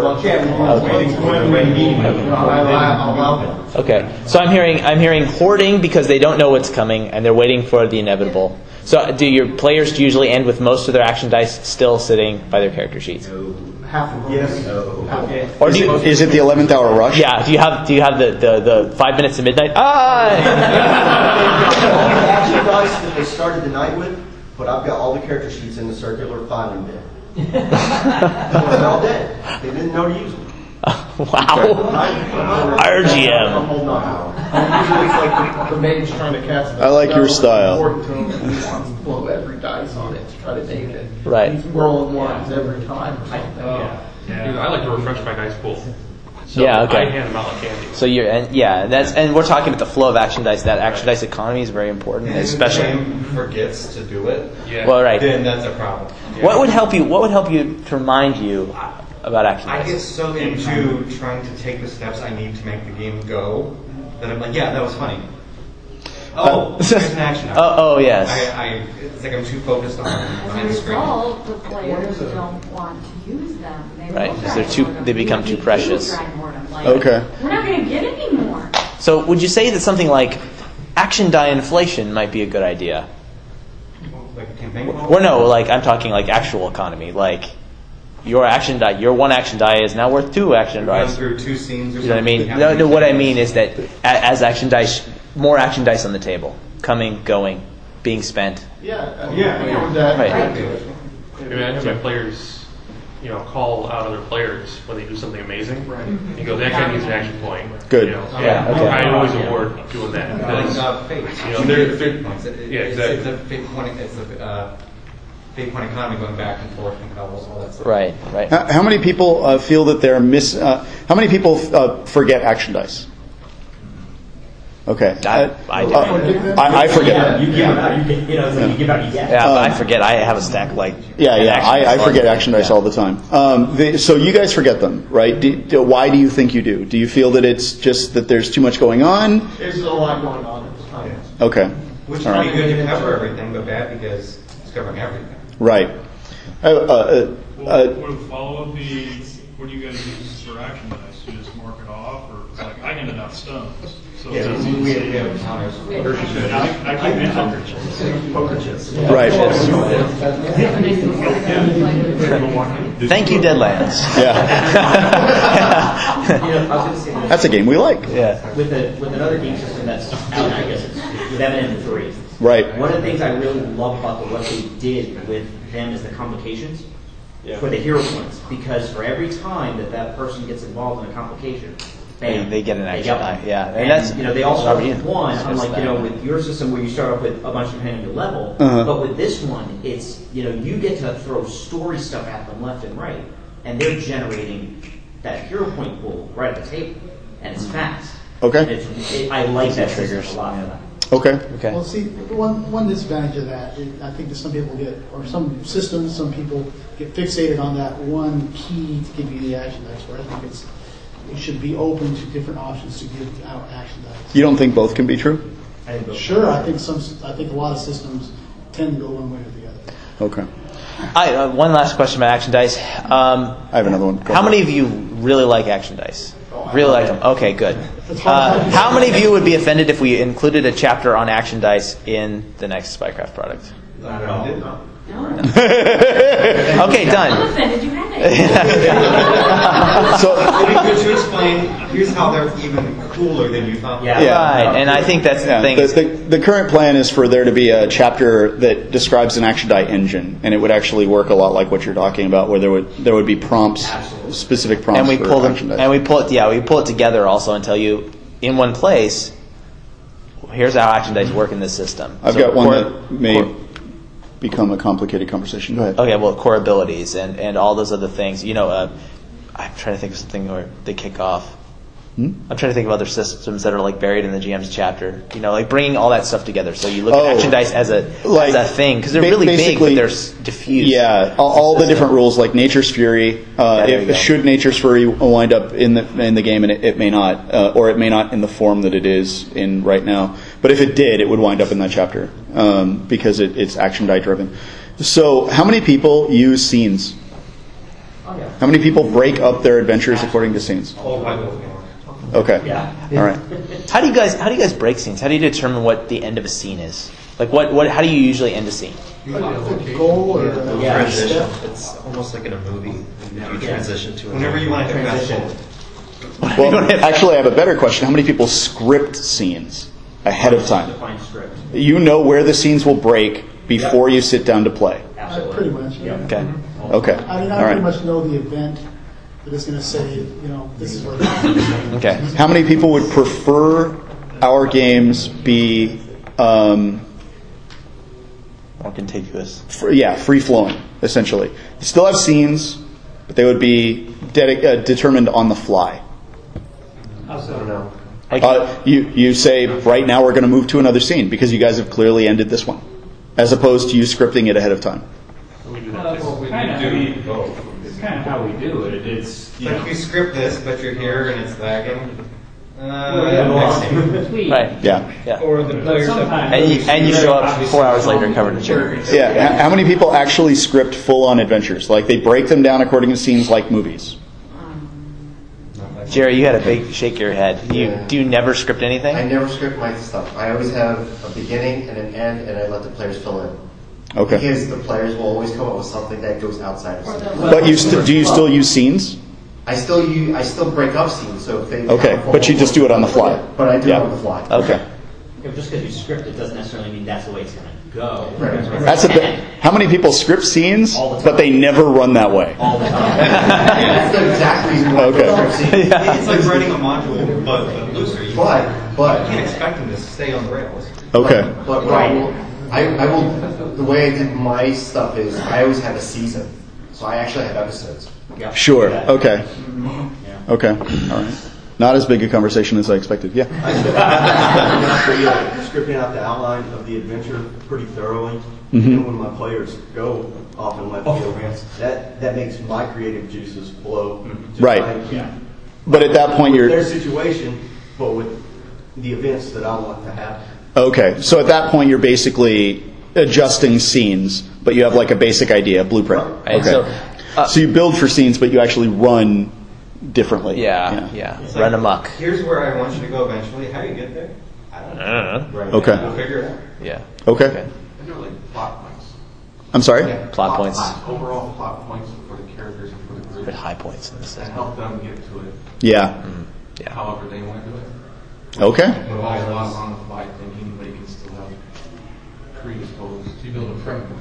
Okay, so I'm hearing hoarding because they don't know what's coming and they're waiting for the inevitable. So do your players usually end with most of their action dice still sitting by their character sheets? Half of them. Yes. Or is it the 11th hour rush? Yeah. Do you have the 5 minutes to midnight? Action dice that they started the night with, but I've got all the character sheets in the circular filing bin. They're all dead. They didn't know to use them. Wow. RGM. Usually it's like the mage trying to cast. I like your style. Important to him, and he wants to blow every dice on it to try to take it. Right. He's rolling ones every time. Dude, I like to refresh my dice pool. So Yeah, okay. I hand them out like candy. So and we're talking about the flow of action dice. That action dice economy is very important, especially. If the game forgets to do it, Well, right. then that's a problem. Yeah. What would help you to remind you about action I dice? get so into trying to take the steps I need to make the game go that I'm like, yeah, that was funny. Oh, there's an action. Yes. It's like I'm too focused on behind the screen. Result, the players don't want to use them. Right, because they become too precious. Okay. We're not going to get any more. So would you say that something like action die inflation might be a good idea? Like a campaign? Well, no, like I'm talking like actual economy, like your one action die is now worth 2 action Run dice. through 2 scenes or You know what I something. mean? No, what I mean is that as action dice, more action dice on the table, coming, going, being spent. Yeah. Right. I mean, I have my players, call out other players when they do something amazing. Right. You go, that guy needs an action point. Good. I always award doing that. Because, Fate. They're points. Yeah, exactly. It's a fate point. It's a fate point economy going back and forth and levels, all that stuff. Right. How many people feel that they're how many people forget action dice? Okay. I do. I forget. You give out, you give out, you get. Yeah, but I forget. I have a stack like. I forget action dice all the time. So you guys forget them, right? Why do you think you do? Do you feel that it's just that there's too much going on? There's a lot going on at the time. Okay. Which All would right. be good to cover everything, but bad because it's covering everything. Right. Would a follow-up be, what do you guys use for action dice? You just mark it off, or like I handed out stones. So Yeah, it's easy we to have counters. I keep in poker chips. Poker chips. Right. Thank you, Deadlands. That's a game we like. Yeah. With another game system that's out, I guess it's with MN3. Right. One of the things I really love about what they did with them is the complications for the hero points, because for every time that person gets involved in a complication, bam, they get an extra die. Yeah, and that's they all start with one. Unlike with your system where you start off with a bunch depending on your level, but with this one, it's you get to throw story stuff at them left and right, and they're generating that hero point pool right at the table, and it's fast. Okay. And I like that system a lot. Okay. Well, see, one disadvantage of that, I think that some people or some systems, some people get fixated on that one key to give you the action dice. Where I think you should be open to different options to give out action dice. You don't think both can be true? Sure, I think a lot of systems tend to go one way or the other. Okay. One last question about action dice. I have another one. How many of you really like action dice? Really like them? Okay, good. How many of you would be offended if we included a chapter on action dice in the next Spycraft product? Okay, done. I'm offended you had it. So It'd be good to explain, here's how they're even cooler than you thought. Right, and I think that's the thing. The current plan is for there to be a chapter that describes an action die engine, and it would actually work a lot like what you're talking about, where there would be prompts, specific prompts, and we for pull them, action dice. and we pull it together also and tell you in one place. Here's how action dice work in this system. I've got one that may become a complicated conversation. Go ahead. Okay, well, core abilities and all those other things. You know, I'm trying to think of something where they kick off. I'm trying to think of other systems that are like buried in the GM's chapter. You know, like bringing all that stuff together. So you look at action dice as a thing because they're really big, but they're diffused. Yeah, all the different rules like Nature's Fury. Should Nature's Fury wind up in the game, and it may not, or it may not in the form that it is in right now. But if it did, it would wind up in that chapter because it's action die driven. So, how many people use scenes? How many people break up their adventures according to scenes? Okay. Yeah. All right. How do you guys break scenes? How do you determine what the end of a scene is? Like what how do you usually end a scene? Goal or transition. It's almost like in a movie. You transition to whenever you want to transition. Well, actually, I have a better question. How many people script scenes ahead of time? You know where the scenes will break before you sit down to play. Pretty much. Yeah. Okay. Okay. I mean, I All right. pretty much know the event that is going to say, this is where. Okay. How many people would prefer our games be more contiguous? Free flowing, essentially. You still have scenes, but they would be determined on the fly. How so? No. You say right now we're going to move to another scene because you guys have clearly ended this one, as opposed to you scripting it ahead of time. It's kind of how we do it. It's like you script this, but you're here and it's lagging. Right. Yeah. Or the players and you show up 4 hours later covered in cherry. Yeah. How many people actually script full-on adventures? Like they break them down according to scenes like movies? Jerry, you had a big shake your head. Do you never script anything? I never script my stuff. I always have a beginning and an end, and I let the players fill in. Okay. Because the players will always come up with something that goes outside of scenes. But do you still use scenes? I still break up scenes. So if they but you just do it on the fly. But I do it on the fly. Okay. Just because you script it doesn't necessarily mean that's the way it's going to go. That's a bit. How many people script scenes, but they never run that way? All the time. That's the exact reason why Okay. It's like writing a module, but looser. You can't expect them to stay on the rails. Okay. But I will. The way I did my stuff is I always have a season, so I actually have episodes. Sure. Okay. Okay. All right. Not as big a conversation as I expected. Yeah. Scripting out the outline of the adventure pretty thoroughly. Mm-hmm. And when my players go off in left field, that makes my creative juices flow. Right. But at that point, with you're their situation, but with the events that I want to happen. okay. So at that point, you're basically adjusting scenes, but you have like a basic idea, a blueprint. Right. Okay. So you build for scenes, but you actually run differently. Yeah. It's Run like, amok. Here's where I want you to go eventually. How do you get there? I don't know. Right. Okay. We'll figure it out. Yeah. Okay. I do like plot points. I'm sorry? Plot points. Overall plot points for the characters and for the group. Put high points in the To system. help them get to it. Yeah. Yeah. However they want to do it. Okay. With all a lot of on the fly thinking, but you can still have predisposed. So you build a framework.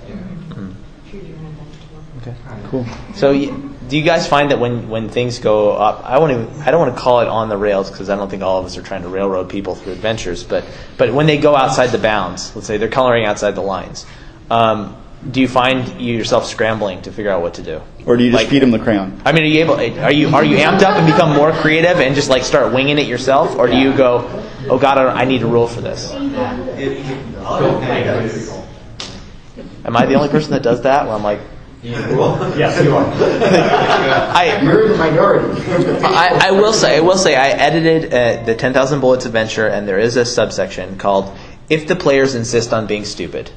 Okay. Cool. So, do you guys find that when things go up, I don't want to call it on the rails because I don't think all of us are trying to railroad people through adventures, but when they go outside the bounds, let's say they're coloring outside the lines, do you find yourself scrambling to figure out what to do? Or do you just feed them the crayon? I mean, are you amped up and become more creative and just like start winging it yourself, or do you go, oh God, I need a rule for this? Am I the only person that does that? Where I'm like, Yes, you are. You're the minority. I will say, I edited the 10,000 Bullets adventure, and there is a subsection called "If the players insist on being stupid,"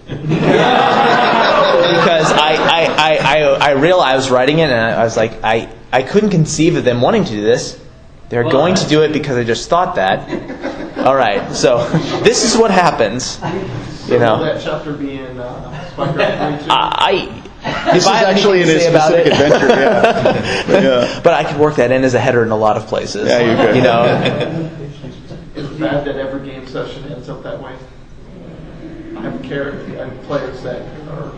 because I realized I was writing it, and I was like, I couldn't conceive of them wanting to do this. They're going to do it because I just thought that. All right, so this is what happens. So will that chapter be in Spycraft 3 too? This is actually in a specific adventure, yeah. But I could work that in as a header in a lot of places. Yeah, you could. You know. It's bad that every game session ends up that way. I have players that are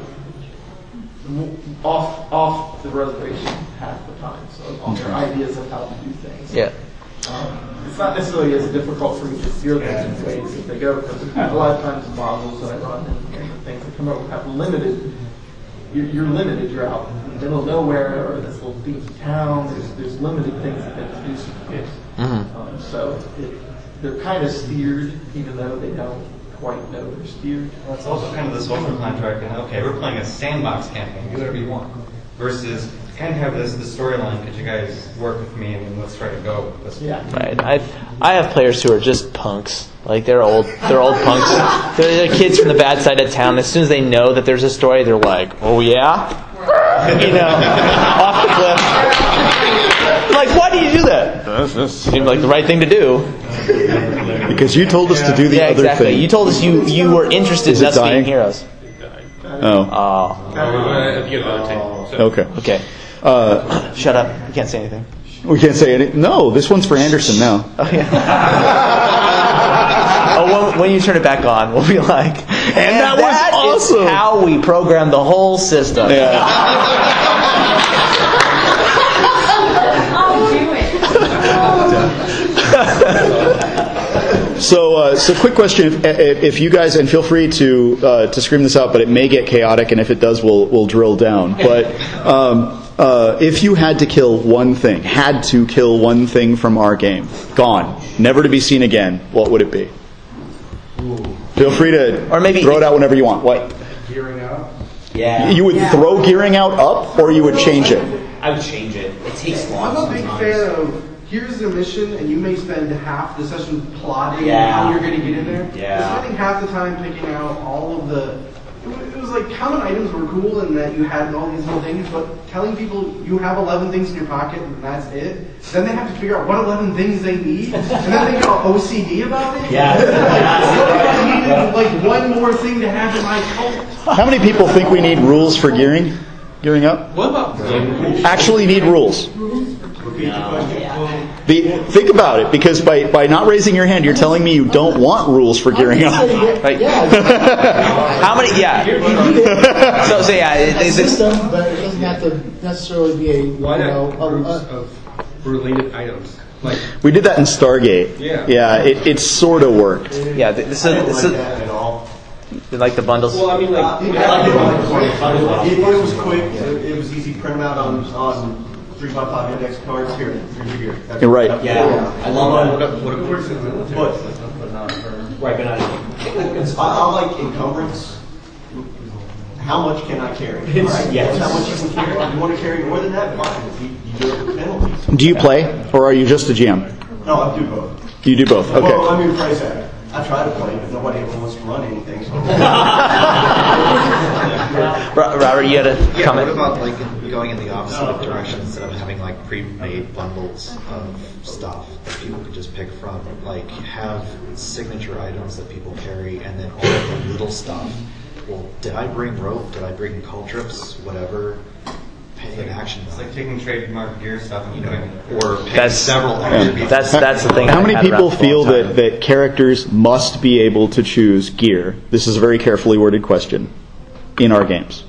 off the reservation half the time, so all their ideas of how to do things. Yeah. It's not necessarily as difficult for me to steer them in ways as they go, because a lot of times the models that I run and the things that come out have limited. You're limited. You're out in the middle of nowhere or this little dinky town. There's limited things that they can do to kids. So they're kind of steered, even though they don't quite know they're steered. Well, it's also kind of the social contract. And okay, we're playing a sandbox campaign. Do whatever you want. Versus kind of have this storyline. Could you guys work with me and let's try to go? Right. I have players who are just punks. Like they're old punks. They're kids from the bad side of town. As soon as they know that there's a story, they're like, "Oh yeah," you know, off the cliff. I'm like, why do you do that? That seemed like the right thing to do. Because you told us to do the other exactly. thing. You told us you were interested in us being heroes. Oh. Okay. Okay. Shut up. You can't say anything. We can't say anything. No, this one's for Anderson now. When you turn it back on, we'll be like, and that was awesome. Is how we programmed the whole system. Yeah. I'll do it. So quick question: if you guys, and feel free to scream this out, but it may get chaotic, and if it does, we'll drill down. But if you had to kill one thing from our game, gone, never to be seen again, what would it be? Feel free to throw it out whenever you want. What? Gearing out? Yeah. You would throw gearing out up, or you would change it? I would change it. It takes long. I'm a big fan of, here's the mission, and you may spend half the session plotting how you're going to get in there. Yeah. Spending half the time picking out all of the... It was like common items were cool and that you had all these little things, but telling people you have 11 things in your pocket and that's it, then they have to figure out what 11 things they need, and then they get all OCD about it. Yeah. What if I needed like one more thing to have in my cult? How many people think we need rules for gearing up? What about actually need rules? Think about it, because by not raising your hand, you're telling me you don't want rules for gearing up. Right? How many? Yeah. So yeah, it's a system, but it doesn't have to necessarily be a of related items. Like we did that in Stargate. Yeah. It sort of worked. Yeah, this is like the bundles. Well, I mean, it was quick. It was easy. Print them out on 3x5 index cards. Here's your gear. You're right. Yeah, I love that. I like encumbrance. How much can I carry? Right? Yes. How much you can carry. If you want to carry more than that, fine. You do it with penalties. Do you play, or are you just a GM? No, I do both. You do both. Okay. Well, let me rephrase that. I try to play, but nobody ever wants to run anything. So. Robert, you had a comment? What about like going in the opposite direction instead of having like pre-made bundles of stuff that people could just pick from? Like have signature items that people carry, and then all of the little stuff. Well, did I bring rope? Did I bring caltrips? Whatever. Pay an action. It's like taking trademark gear stuff and or pay several extra people. That's the thing. How many people feel that characters must be able to choose gear? This is a very carefully worded question. In our games,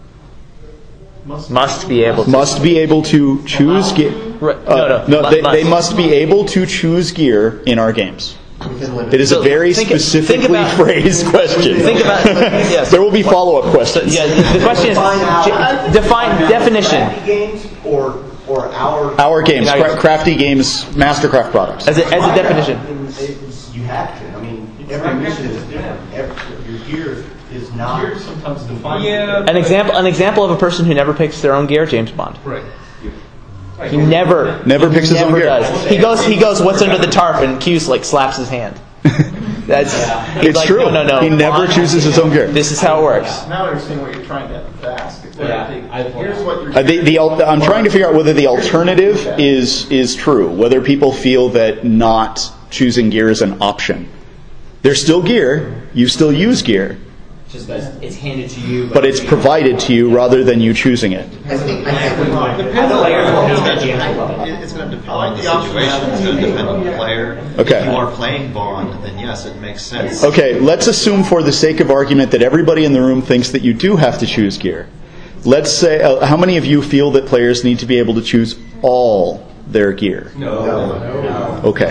must be able to choose gear. They must be able to choose gear in our games. It is a very specifically phrased question. Think about yes. There will be follow-up questions. Yeah, the question is define definition. Games or our games, Crafty Games, Mastercraft products. As a definition. You have to. I mean, every mission is different. Your gear is not. Gear sometimes defined. Yeah. An example of a person who never picks their own gear, James Bond. Right. He never picks his own gear. Does. He goes. What's under the tarp? And Q's like slaps his hand. It's like, true. No. He never chooses his own gear. This is how it works. Now I understand what you're trying to ask. Here's what you're. I'm trying to figure out whether the alternative is true. Whether people feel that not choosing gear is an option. There's still gear. You still use gear. just that it's handed to you. But it's provided to you rather than you choosing it. I think it's going to depend on the situation. It's going to depend on the player. Okay. If you are playing Bond, then yes, it makes sense. Okay, let's assume for the sake of argument that everybody in the room thinks that you do have to choose gear. Let's say, how many of you feel that players need to be able to choose all their gear? No. Okay.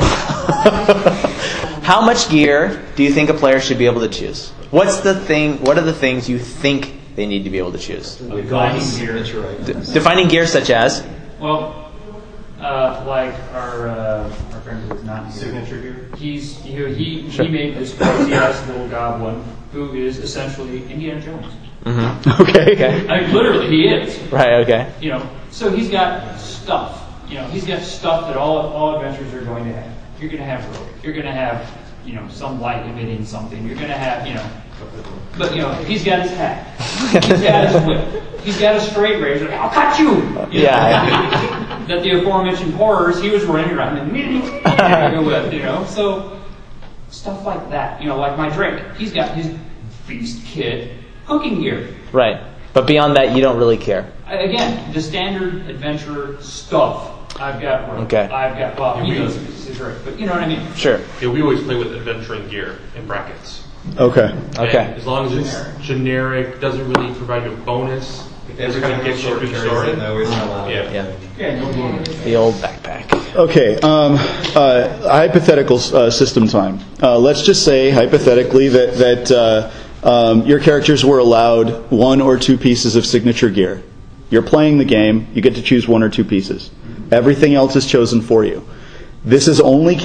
How much gear do you think a player should be able to choose? What are the things you think they need to be able to choose? Defining gear. Defining gear such as? Well, like our friend who is not signature gear. He made this crazy-ass little goblin who is essentially Indiana Jones. Mm-hmm. Okay. I mean, literally, he is. Right. Okay. So he's got stuff. He's got stuff that all adventurers are going to have. You're going to have rope. You're going to have, some light emitting something. You're going to have, but he's got his hat. He's got his whip. He's got a straight razor. I'll cut you. Yeah. That the aforementioned horrors, he was running around and with, so stuff like that. Like my Drake. He's got his beast kit cooking gear. Right. But beyond that, you don't really care. Again, the standard adventurer stuff. I've got rope. Okay. I've got he knows his Drake, but you know what I mean. Sure. Yeah, we always play with adventuring gear in brackets. Okay. And as long as it's generic, doesn't really provide you a bonus. It's kind of gets you through the story. Yeah. The old backpack. Okay. Hypothetical system time. Let's just say hypothetically that your characters were allowed 1 or 2 pieces of signature gear. You're playing the game. You get to choose 1 or 2 pieces. Everything else is chosen for you. This is only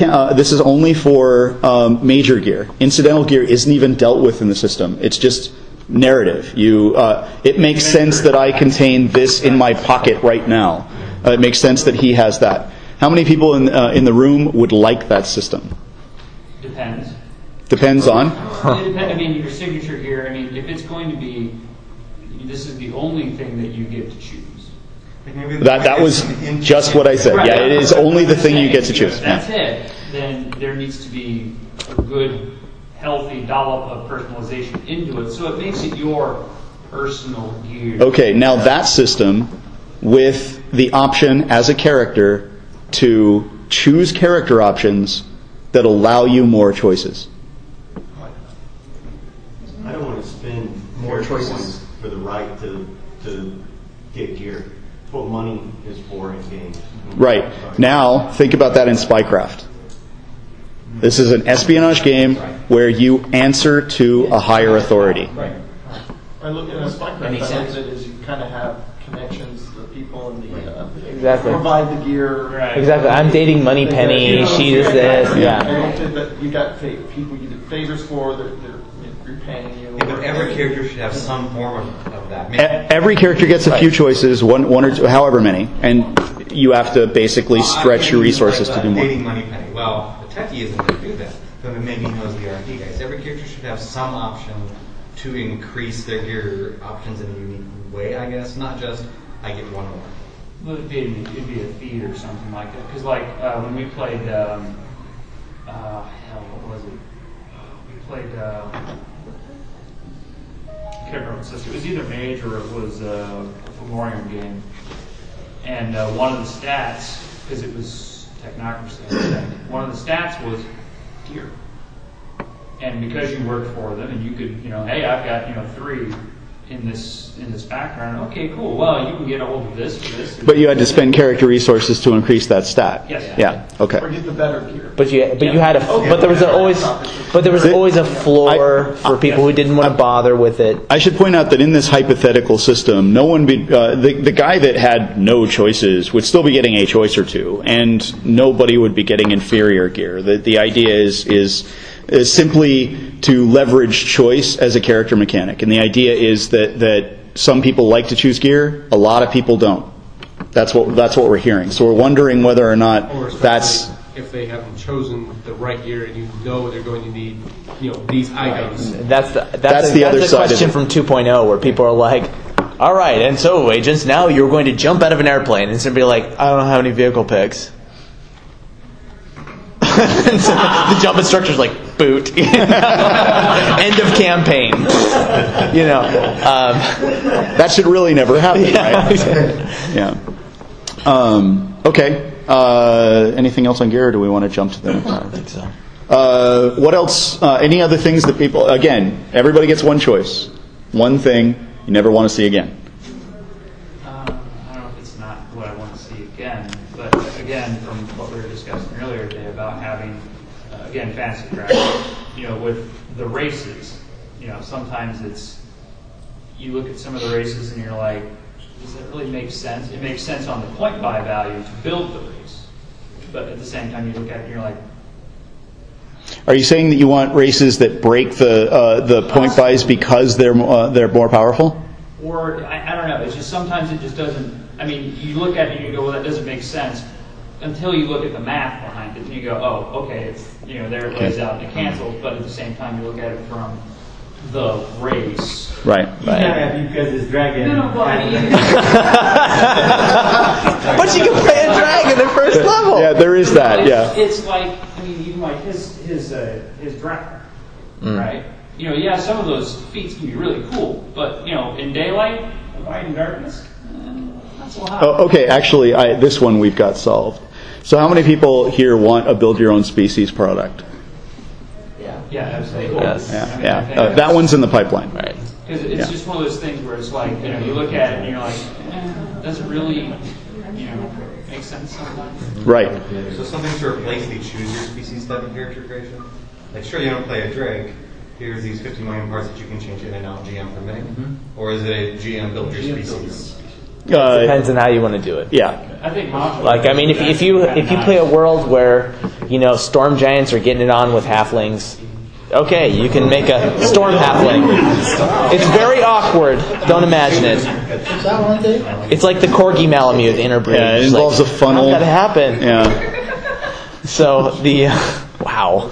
for major gear. Incidental gear isn't even dealt with in the system. It's just narrative. It makes sense that I contain this in my pocket right now. It makes sense that he has that. How many people in the room would like that system? Depends. Depends on? Your signature gear, if it's going to be, this is the only thing that you get to choose. That was just what I said. Right. Yeah, it is only the thing you get to choose. If that's it, then there needs to be a good, healthy dollop of personalization into it, so it makes it your personal gear. Okay, now that system with the option as a character to choose character options that allow you more choices. I don't want to spend more choices for the right to get gear. That's what money is for in games. Right. Now, think about that in Spycraft. This is an espionage game where you answer to a higher authority. Right. I look at a Spycraft, I look at it as you kind of have connections to the people and Exactly. provide the gear. Right. Exactly. I'm dating Moneypenny. She is this. Yeah. But you got people you did favors for. They're repaying you. Yeah, but every character should have some form of that. Every character gets a few choices, one or two, however many, and you have to basically stretch your resources to do more. Dating Moneypenny. Well, the techie isn't going to do that, but maybe he knows the R&D guys. Every character should have some option to increase their gear options in a unique way, I guess, not just I get one more. Well, it'd be a feed or something like that. Because when we played, what was it? We played. I can't remember what system. It was either Mage or it was a Fomorium game. And one of the stats, because it was technocracy, one of the stats was gear. And because you worked for them, and you could, hey, I've got 3 in this background. Okay, cool. Well, you can get a hold of this or this. But you had to spend character resources to increase that stat. Yes. Yeah. Okay. Or get the better gear. But you had but there was always a floor for people who didn't want to bother with it. I should point out that in this hypothetical system, no one the guy that had no choices would still be getting a choice or 2, and nobody would be getting inferior gear. The idea is simply to leverage choice as a character mechanic, and the idea is that some people like to choose gear, a lot of people don't. That's what we're hearing. So we're wondering whether or not that's if they haven't chosen the right gear and they're going to need these items. That's the other side question from 2.0 where people are like, all right, and so agents, now you're going to jump out of an airplane, and somebody like, I don't have any vehicle picks. And so the jump instructor's like, boot. End of campaign. That should really never happen, right? Yeah. Okay. Anything else on gear, or do we want to jump to the? I don't think so. What else? Any other things that people? Again, everybody gets one choice. One thing you never want to see again. I don't know if it's not what I want to see again, but again, from what we were discussing earlier today about having, again, fantasy draft, with the races, sometimes it's, you look at some of the races and you're like, does that really make sense? It makes sense on the point buy value to build the race, but at the same time you look at it and you're like, are you saying that you want races that break the point buys because they're more powerful? or I don't know, it's just sometimes it just doesn't, I mean, you look at it and you go, well, that doesn't make sense, until you look at the math behind it and you go, oh, okay, it's, there it lays out and it cancels, but at the same time you look at it from the race. Right. Because it's dragon. No, but I mean, but you can play a dragon at first level. Yeah, there is that. Yeah. It's like, I mean, even like his dragon, right? Some of those feats can be really cool, but in daylight, light and darkness, not so hot. Oh, okay, actually, this one we've got solved. So, how many people here want a build your own species product? Yeah, absolutely. Yes. Yeah. That one's in the pipeline. Right. Because it's just one of those things where it's like, you look at it and you're like, does it really, make sense sometimes? Right. So something to replace the choose your species type of character creation? Like, sure, you don't play a Drake. Here's these 50 million parts that you can change in and out, GM permitting. Mm-hmm. Or is it a GM build your species? It depends on how you want to do it. Yeah. I think like, I mean, if you play a world where storm giants are getting it on with halflings, okay, you can make a storm halfling. It's very awkward. Don't imagine it. It's like the Corgi Malamute interbreed. Yeah, it involves a funnel. How's that happen? Yeah. So wow.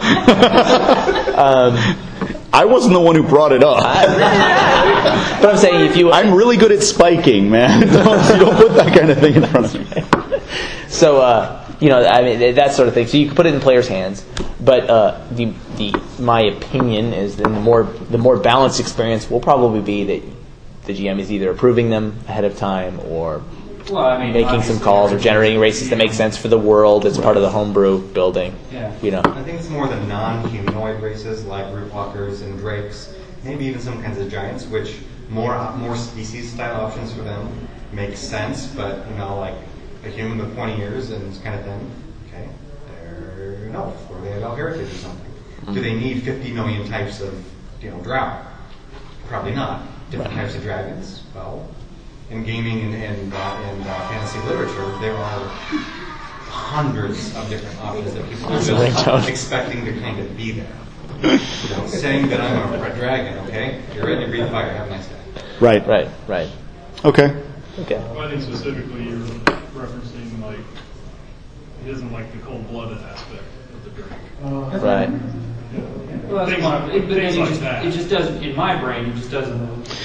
I wasn't the one who brought it up. But I'm saying I'm really good at spiking, man. Don't put that kind of thing in front of me. So I mean that sort of thing. So you can put it in players' hands, but my opinion is that the more balanced experience will probably be that the GM is either approving them ahead of time or making some calls or generating races that make sense for the world as part of the homebrew building. Yeah. I think it's more the non-humanoid races like rootwalkers and drakes, maybe even some kinds of giants, which more species style options for them make sense, but like a human with 20 years and kind of thing, okay, they're an elf, or they have elf heritage or something. Mm-hmm. Do they need 50 million types of drow? Probably not. Different types of dragons? Well, in gaming and fantasy literature, there are hundreds of different options that people are just expecting to kind of be there. Saying that I'm a red dragon, okay? You're ready to breathe fire. Have a nice day. Right. Okay. Well, I think specifically you're referencing like he doesn't like the cold-blooded aspect of the drink. Right. Well, that's one, it just doesn't, in my brain, it just doesn't.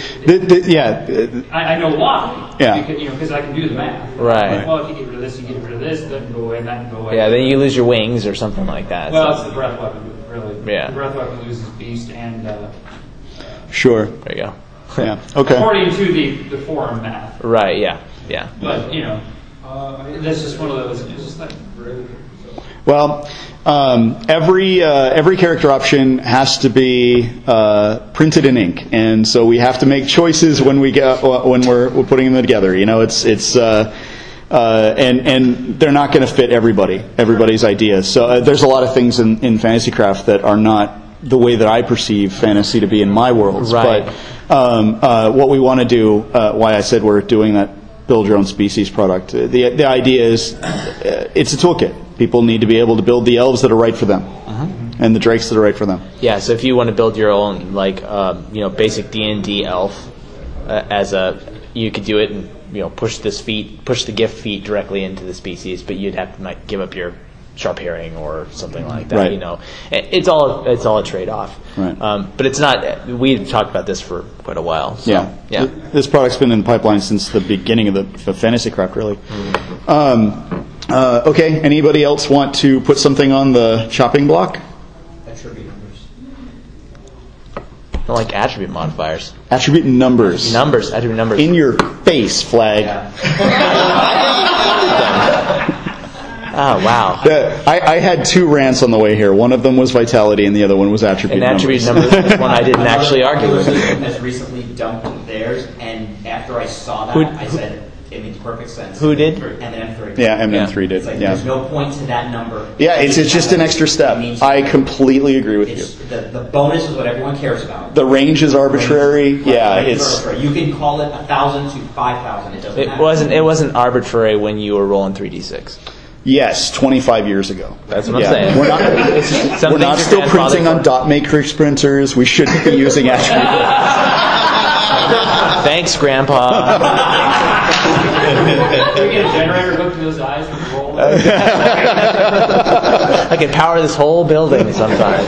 I know why. Yeah. Because I can do the math. Right. Like, well, if you get rid of this, you get rid of this, that can go away, that can go away. Yeah, then you lose your wings or something like that. Well, it's the breath weapon, really. Yeah. The breath weapon loses beast and. Sure. There you go. Yeah. Okay. According to the forum math. Right. Yeah. But that's just one of those. It's just like. Well, every character option has to be printed in ink, and so we have to make choices when we're putting them together. And they're not going to fit everybody's ideas. So there's a lot of things in Fantasycraft that are not the way that I perceive fantasy to be in my worlds. Right. But what we want to do, why I said we're doing that build your own species product. The idea is it's a toolkit. People need to be able to build the elves that are right for them, and the drakes that are right for them. Yeah. So if you want to build your own, basic D&D elf, you could do it and push the gift feat directly into the species, but you'd have to give up your sharp hearing or something like that. Right. It's all a trade-off. Right. But it's not. We've talked about this for quite a while. So, yeah. This product's been in the pipeline since the beginning of the Fantasycraft, really. Okay. Anybody else want to put something on the chopping block? Attribute numbers. don't like attribute modifiers. Attribute numbers. Attribute numbers. In your face, Flag. Oh, wow. I had 2 rants on the way here. One of them was vitality, and the other one was attribute numbers. And attribute numbers is one I didn't actually argue with. Has recently dumped theirs, and after I saw that, I said it makes perfect sense. Who did? MN3. Yeah, MN3 did. It's like, there's no point to that number. Yeah, it's just an extra step. I completely agree with you. The bonus is what everyone cares about. The range is arbitrary. Yeah, it's. You can call it 1,000 to 5,000. It doesn't matter. It wasn't arbitrary when you were rolling 3d6. Yes, 25 years ago. That's what I'm saying. We're not still printing on dot matrix printers. We shouldn't be using attribute. Thanks, Grandpa. Can we get a generator hooked to those eyes and roll it? I can power this whole building sometime.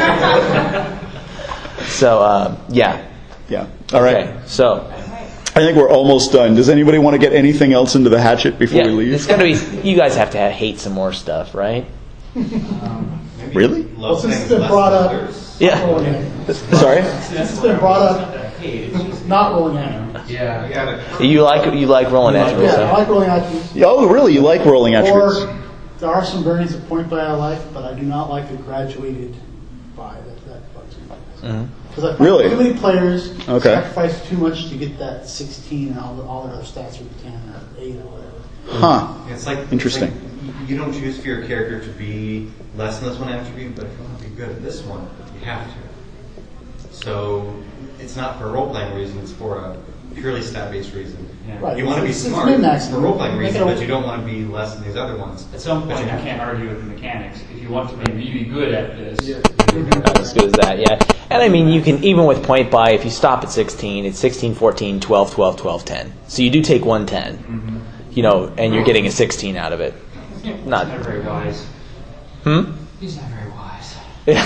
So, yeah. Yeah. All right. Okay, so. I think we're almost done. Does anybody want to get anything else into the hatchet before we leave? It's gonna be. You guys have to hate some more stuff, right? Really? Well, since it's been brought up. Yeah. Sorry? Since it's been brought up, not rolling attributes. Yeah. You like rolling attributes? Yeah, I like rolling attributes. Oh, really? You like rolling attributes? Or there are some variants of point buy I like, but I do not like the graduated buy. That bugs me. Because I find Really? too many players Okay. sacrifice too much to get that 16 and all their other stats are 10 or 8 or whatever. Huh. It's like Interesting. it's like you don't choose for your character to be less than this one attribute, but if you want to be good at this one, you have to. So it's not for a role-playing reason; it's for a purely stat-based reason. Yeah. Right. You want to be It's smart min-maxing. for role-playing Make it reasons, a- but you don't want to be less than these other ones. At some But point, you you have can't argue with the mechanics. If you want to be really good at this, Not as good as that, yeah. And I mean, you can, even with point buy, if you stop at 16, it's 16, 14, 12, 12, 12, 10. So you do take 1 10, and you're getting a 16 out of it. Not very wise. He's not very wise.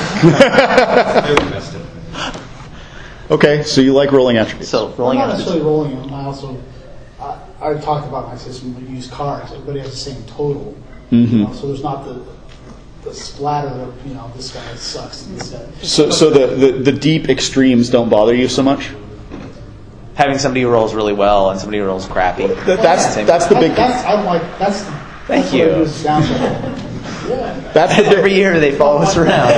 Okay, so you like rolling attributes. So rolling I'm not attributes. necessarily rolling them. I also, I talked about my system. We use cards. Everybody has the same total. Mhm. So there's not the splatter of this guy sucks and this guy. So the deep extremes don't bother you so much? Having somebody who rolls really well and somebody who rolls crappy. That's the big. Thank you. Yeah. That's every year they follow us around.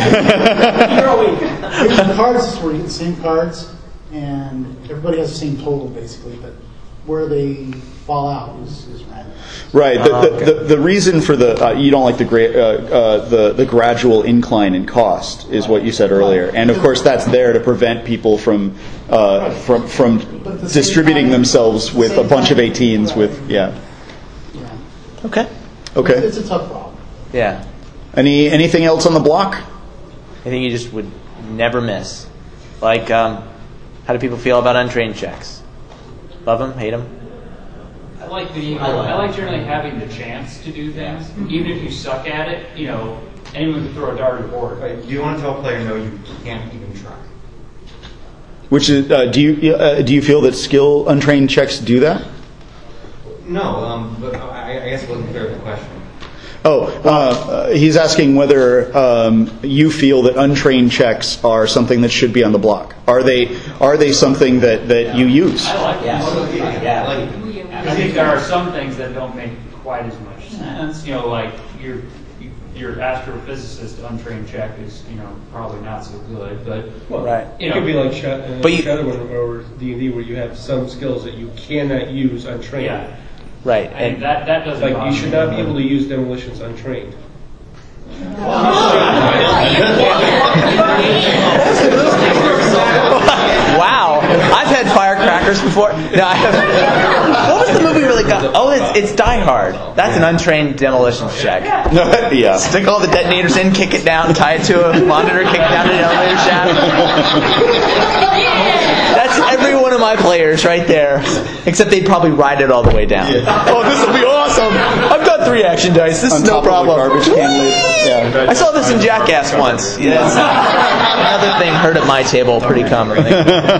The cards is where you get the same cards, and everybody has the same total basically, but where they fall out is random. Right. The reason for you don't like the gradual incline in cost is what you said earlier, and of course that's there to prevent people from distributing themselves with a bunch of 18s with Okay. Okay. It's a tough problem. Yeah. Anything else on the block? I think you just would never miss. Like, how do people feel about untrained checks? Love them? Hate them? I like generally having the chance to do things, even if you suck at it. Anyone can throw a dart at a board. Do you want to tell a player no? You can't even try. Which is do you feel that skill untrained checks do that? No, but I guess it wasn't clear the question. He's asking whether you feel that untrained checks are something that should be on the block. Are they something that you use? I like that. I think there are some things that don't make quite as much sense. Like your astrophysicist untrained check is probably not so good, but right. It could be like Shadowrun or D&D where you have some skills that you cannot use untrained. Yeah. Right. And that doesn't like bother you should not me. be able to use demolitions untrained. Wow, I've had firecrackers before. No, I haven't. What was the movie really got? Oh, it's Die Hard. That's an untrained demolitions check. Yeah. Stick all the detonators in, kick it down, tie it to a monitor, kick it down to an elevator shaft. That's every one of my players right there. Except they'd probably ride it all the way down. Oh, this will be awesome! I've got 3 action dice. This is no problem. Garbage can lid. Yeah. I saw this in Jackass once. Yes. Another thing heard at my table pretty commonly.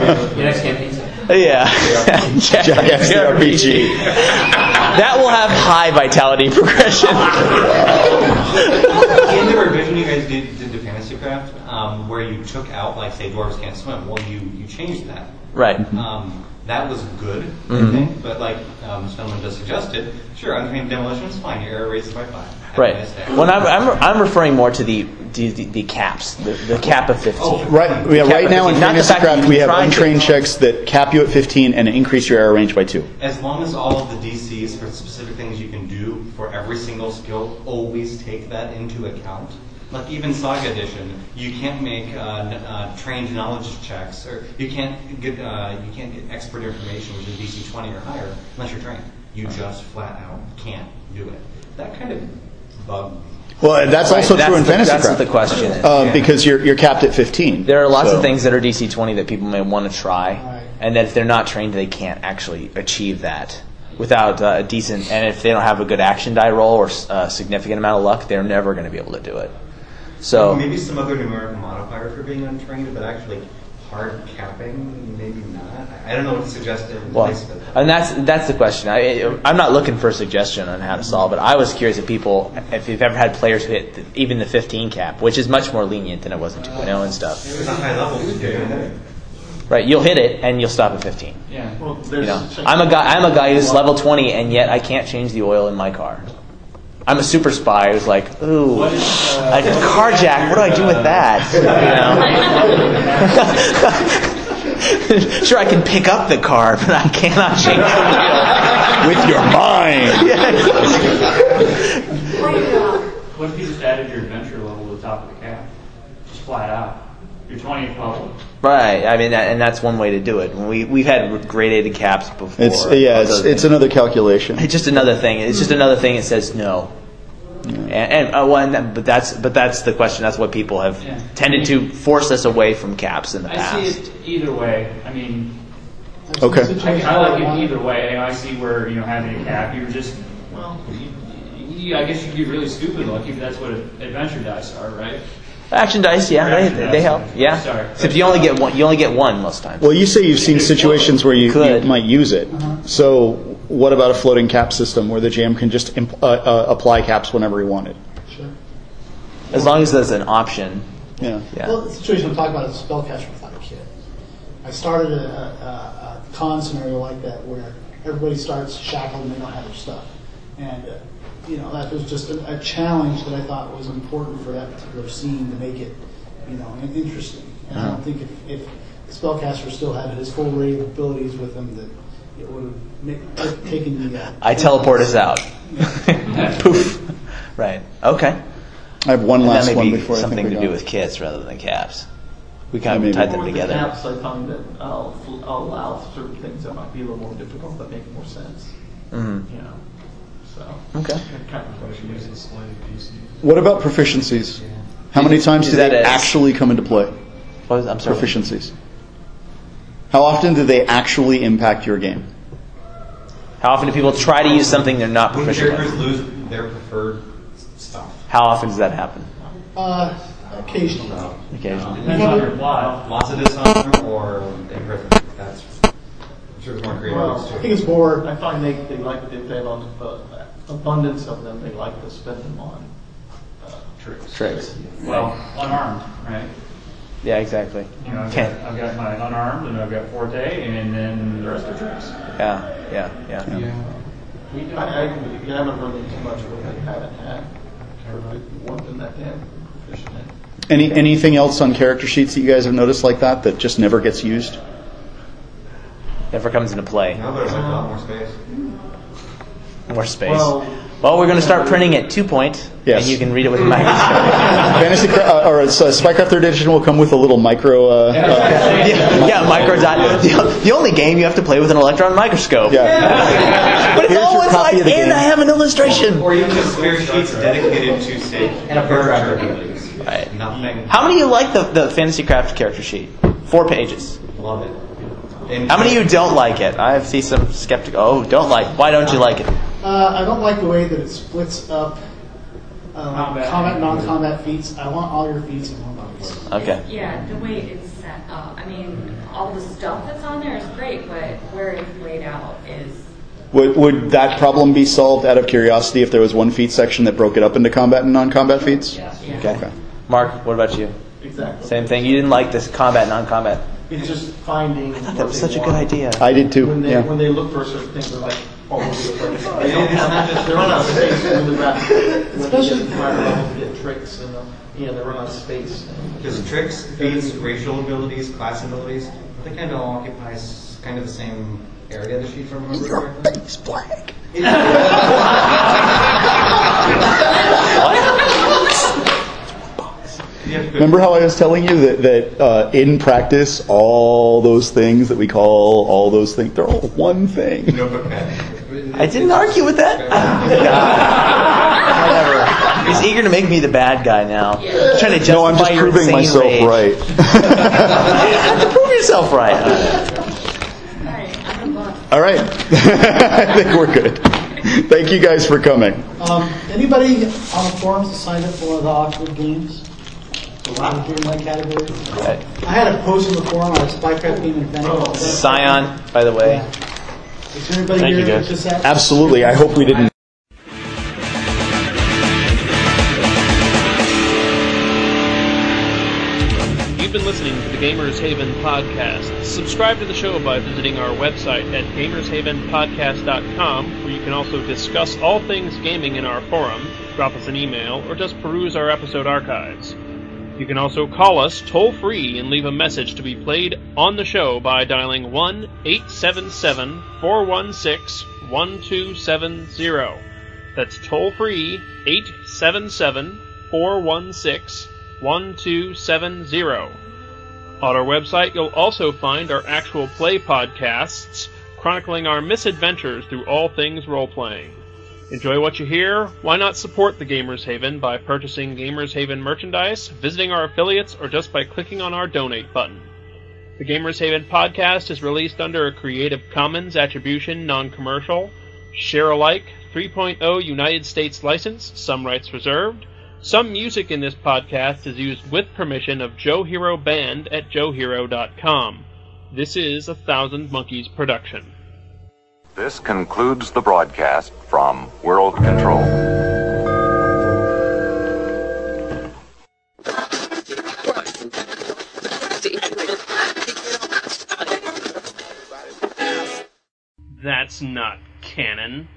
Yeah. Jackass the RPG. That will have high vitality progression. In the revision you guys did to Fantasy Craft, where you took out, like, say, dwarves can't swim. Well, you changed that. Right. That was good, I Mhm. think. But like Stoneman just suggested, sure, untrained demolition is fine. Your error raises by 5. Right. Well, I'm referring more to the caps, the cap of 15. Right. Yeah. Right now in Not the Fantasy fact that Craft, you we can have try to- untrained checks that cap you at 15 and increase your error range by 2. As long as all of the DCs for specific things you can do for every single skill always take that into account. Like even Saga Edition, you can't make trained knowledge checks, or you can't get expert information, which is DC 20 or higher, unless you're trained. You just flat out can't do it. That kind of bugged me. Well, that's also true in Fantasy That's Craft. what the question is. Because you're capped at 15. There are lots So- of things that are DC 20 that people may want to try, and that if they're not trained, they can't actually achieve that without a decent. And if they don't have a good action die roll or a significant amount of luck, they're never going to be able to do it. So maybe some other numerical modifier for being untrained, but actually hard capping, maybe not. I don't know what to suggest in place of it. and that's the question. I'm not looking for a suggestion on how to solve it. I was curious if you've ever had players who hit even the 15 cap, which is much more lenient than it was in 2.0 and stuff. It's not high level. Right, you'll hit it and you'll stop at 15. Yeah. Well, You know, I'm a guy who's level 20, and yet I can't change the oil in my car. I'm a super spy who's like, ooh, a carjack. What do I do with that? You know? Sure, I can pick up the car, but I cannot change the wheel with your mind. What if you just added your adventure level to the top of the cap? Just flat out. Your 20th level. Right. I mean, and that's one way to do it. We've had gradated caps before. It's another calculation. It's just another thing. It's just another thing that says no. But that's the question. That's what people have tended to force us away from caps in the past. I see it either way. I mean, Okay. I like it either way. I see where having a cap, you're just I guess you could be really stupid lucky if that's what adventure dice are, right? Action dice, yeah, they help. Yeah. Sorry. Except you only get one. You only get one most times. Well, you say you've seen situations where you might use it. So, what about a floating cap system where the GM can just apply caps whenever he wanted? Sure. As long as there's an option. Yeah. Well, the situation I'm talking about is Spellcaster without a kit. I started a con scenario like that where everybody starts shackled and they don't have their stuff. And, that was just a challenge that I thought was important for that particular scene to make it, interesting. And I don't think if the Spellcaster still had his full array of abilities with him, that it would have taken the... I teleport us out. Poof. Right. Okay. I have one last that may one be before I think something we're to do done. with kits rather than caps. We kind of tied them With together. The caps, I find that I'll allow certain things that might be a little more difficult that make more sense. Mhm. So. Okay. What about proficiencies? How many times do they actually come into play? I'm sorry. Proficiencies. How often do they actually impact your game? How often do people try to use something they're not When proficient characters with? lose their preferred stuff. How often does that happen? Occasionally. Occasionally. Depends on your plot. Lots of dishonor or imprisonment. That's I'm sure there's more creative Well, ways to I it. think it's more. I find they like if they have abundance of them. They like to spend them on Tricks. Well, unarmed, right? Yeah, exactly. I've Can't. got my unarmed, and I've got Forte, and then the rest are tricks. Yeah. I haven't run into much of what I haven't had. One thing that damn proficient in. Anything else on character sheets that you guys have noticed like that just never gets used? Never comes into play. Now there's like a lot more space. More space. Well, we're going to start printing at 2 point, Yes. and you can read it with a microscope. Fantasy Spycraft 3rd Edition will come with a little micro. Micro dot. The only game you have to play with an electron microscope. Yeah. But it's Here's your always copy like, of the and game. I have an illustration. Or you can spare sheets dedicated to say And a paragraph abilities. Right. Nothing. How many of you like the Fantasy Craft character sheet? 4 pages. Love it. How many of you don't like it? I see some skeptical. Oh, don't like. Why don't you like it? I don't like the way that it splits up combat and non-combat feats. I want all your feats in one place. Okay. Yeah, the way it's set up. I mean, all the stuff that's on there is great, but where it's laid out is... Would that problem be solved out of curiosity if there was one feat section that broke it up into combat and non-combat feats? Yeah. Okay. Mark, what about you? Exactly. Same thing. You didn't like this combat, non-combat. It's just finding. I thought that was such a good idea. I did too. When they look for certain things, they're like all over the place. They don't have. They run out of space really rapid. Especially when they get tricks and they run out of space. Because tricks, feats, racial abilities, class abilities, they kind of all occupy kind of the same area of the sheet from remember. Your face black. Remember how I was telling you that in practice, all those things that we call all those things, they're all one thing. I didn't argue with that. Whatever. He's eager to make me the bad guy now. He's trying to justify No, I'm just your proving insane myself rage. right. You have to prove yourself right. All right. I think we're good. Thank you guys for coming. Anybody on the forums that signed up for one of the Oxford games? In my category. I had a post in the forum on a Spycraft game invented. Scion, by the way. Is there anybody Thank here you, guys. that just had? Absolutely. I hope we didn't. You've been listening to the Gamers Haven podcast. Subscribe to the show by visiting our website at gamershavenpodcast.com, where you can also discuss all things gaming in our forum, drop us an email, or just peruse our episode archives. You can also call us toll-free and leave a message to be played on the show by dialing 1-877-416-1270. That's toll-free 877-416-1270. On our website, you'll also find our actual play podcasts chronicling our misadventures through all things role-playing. Enjoy what you hear? Why not support the Gamers Haven by purchasing Gamers Haven merchandise, visiting our affiliates, or just by clicking on our donate button? The Gamers Haven podcast is released under a Creative Commons Attribution Non-Commercial, Share-alike 3.0 United States license, some rights reserved. Some music in this podcast is used with permission of Joe Hero Band at joehero.com. This is a Thousand Monkeys production. This concludes the broadcast from World Control. That's not canon.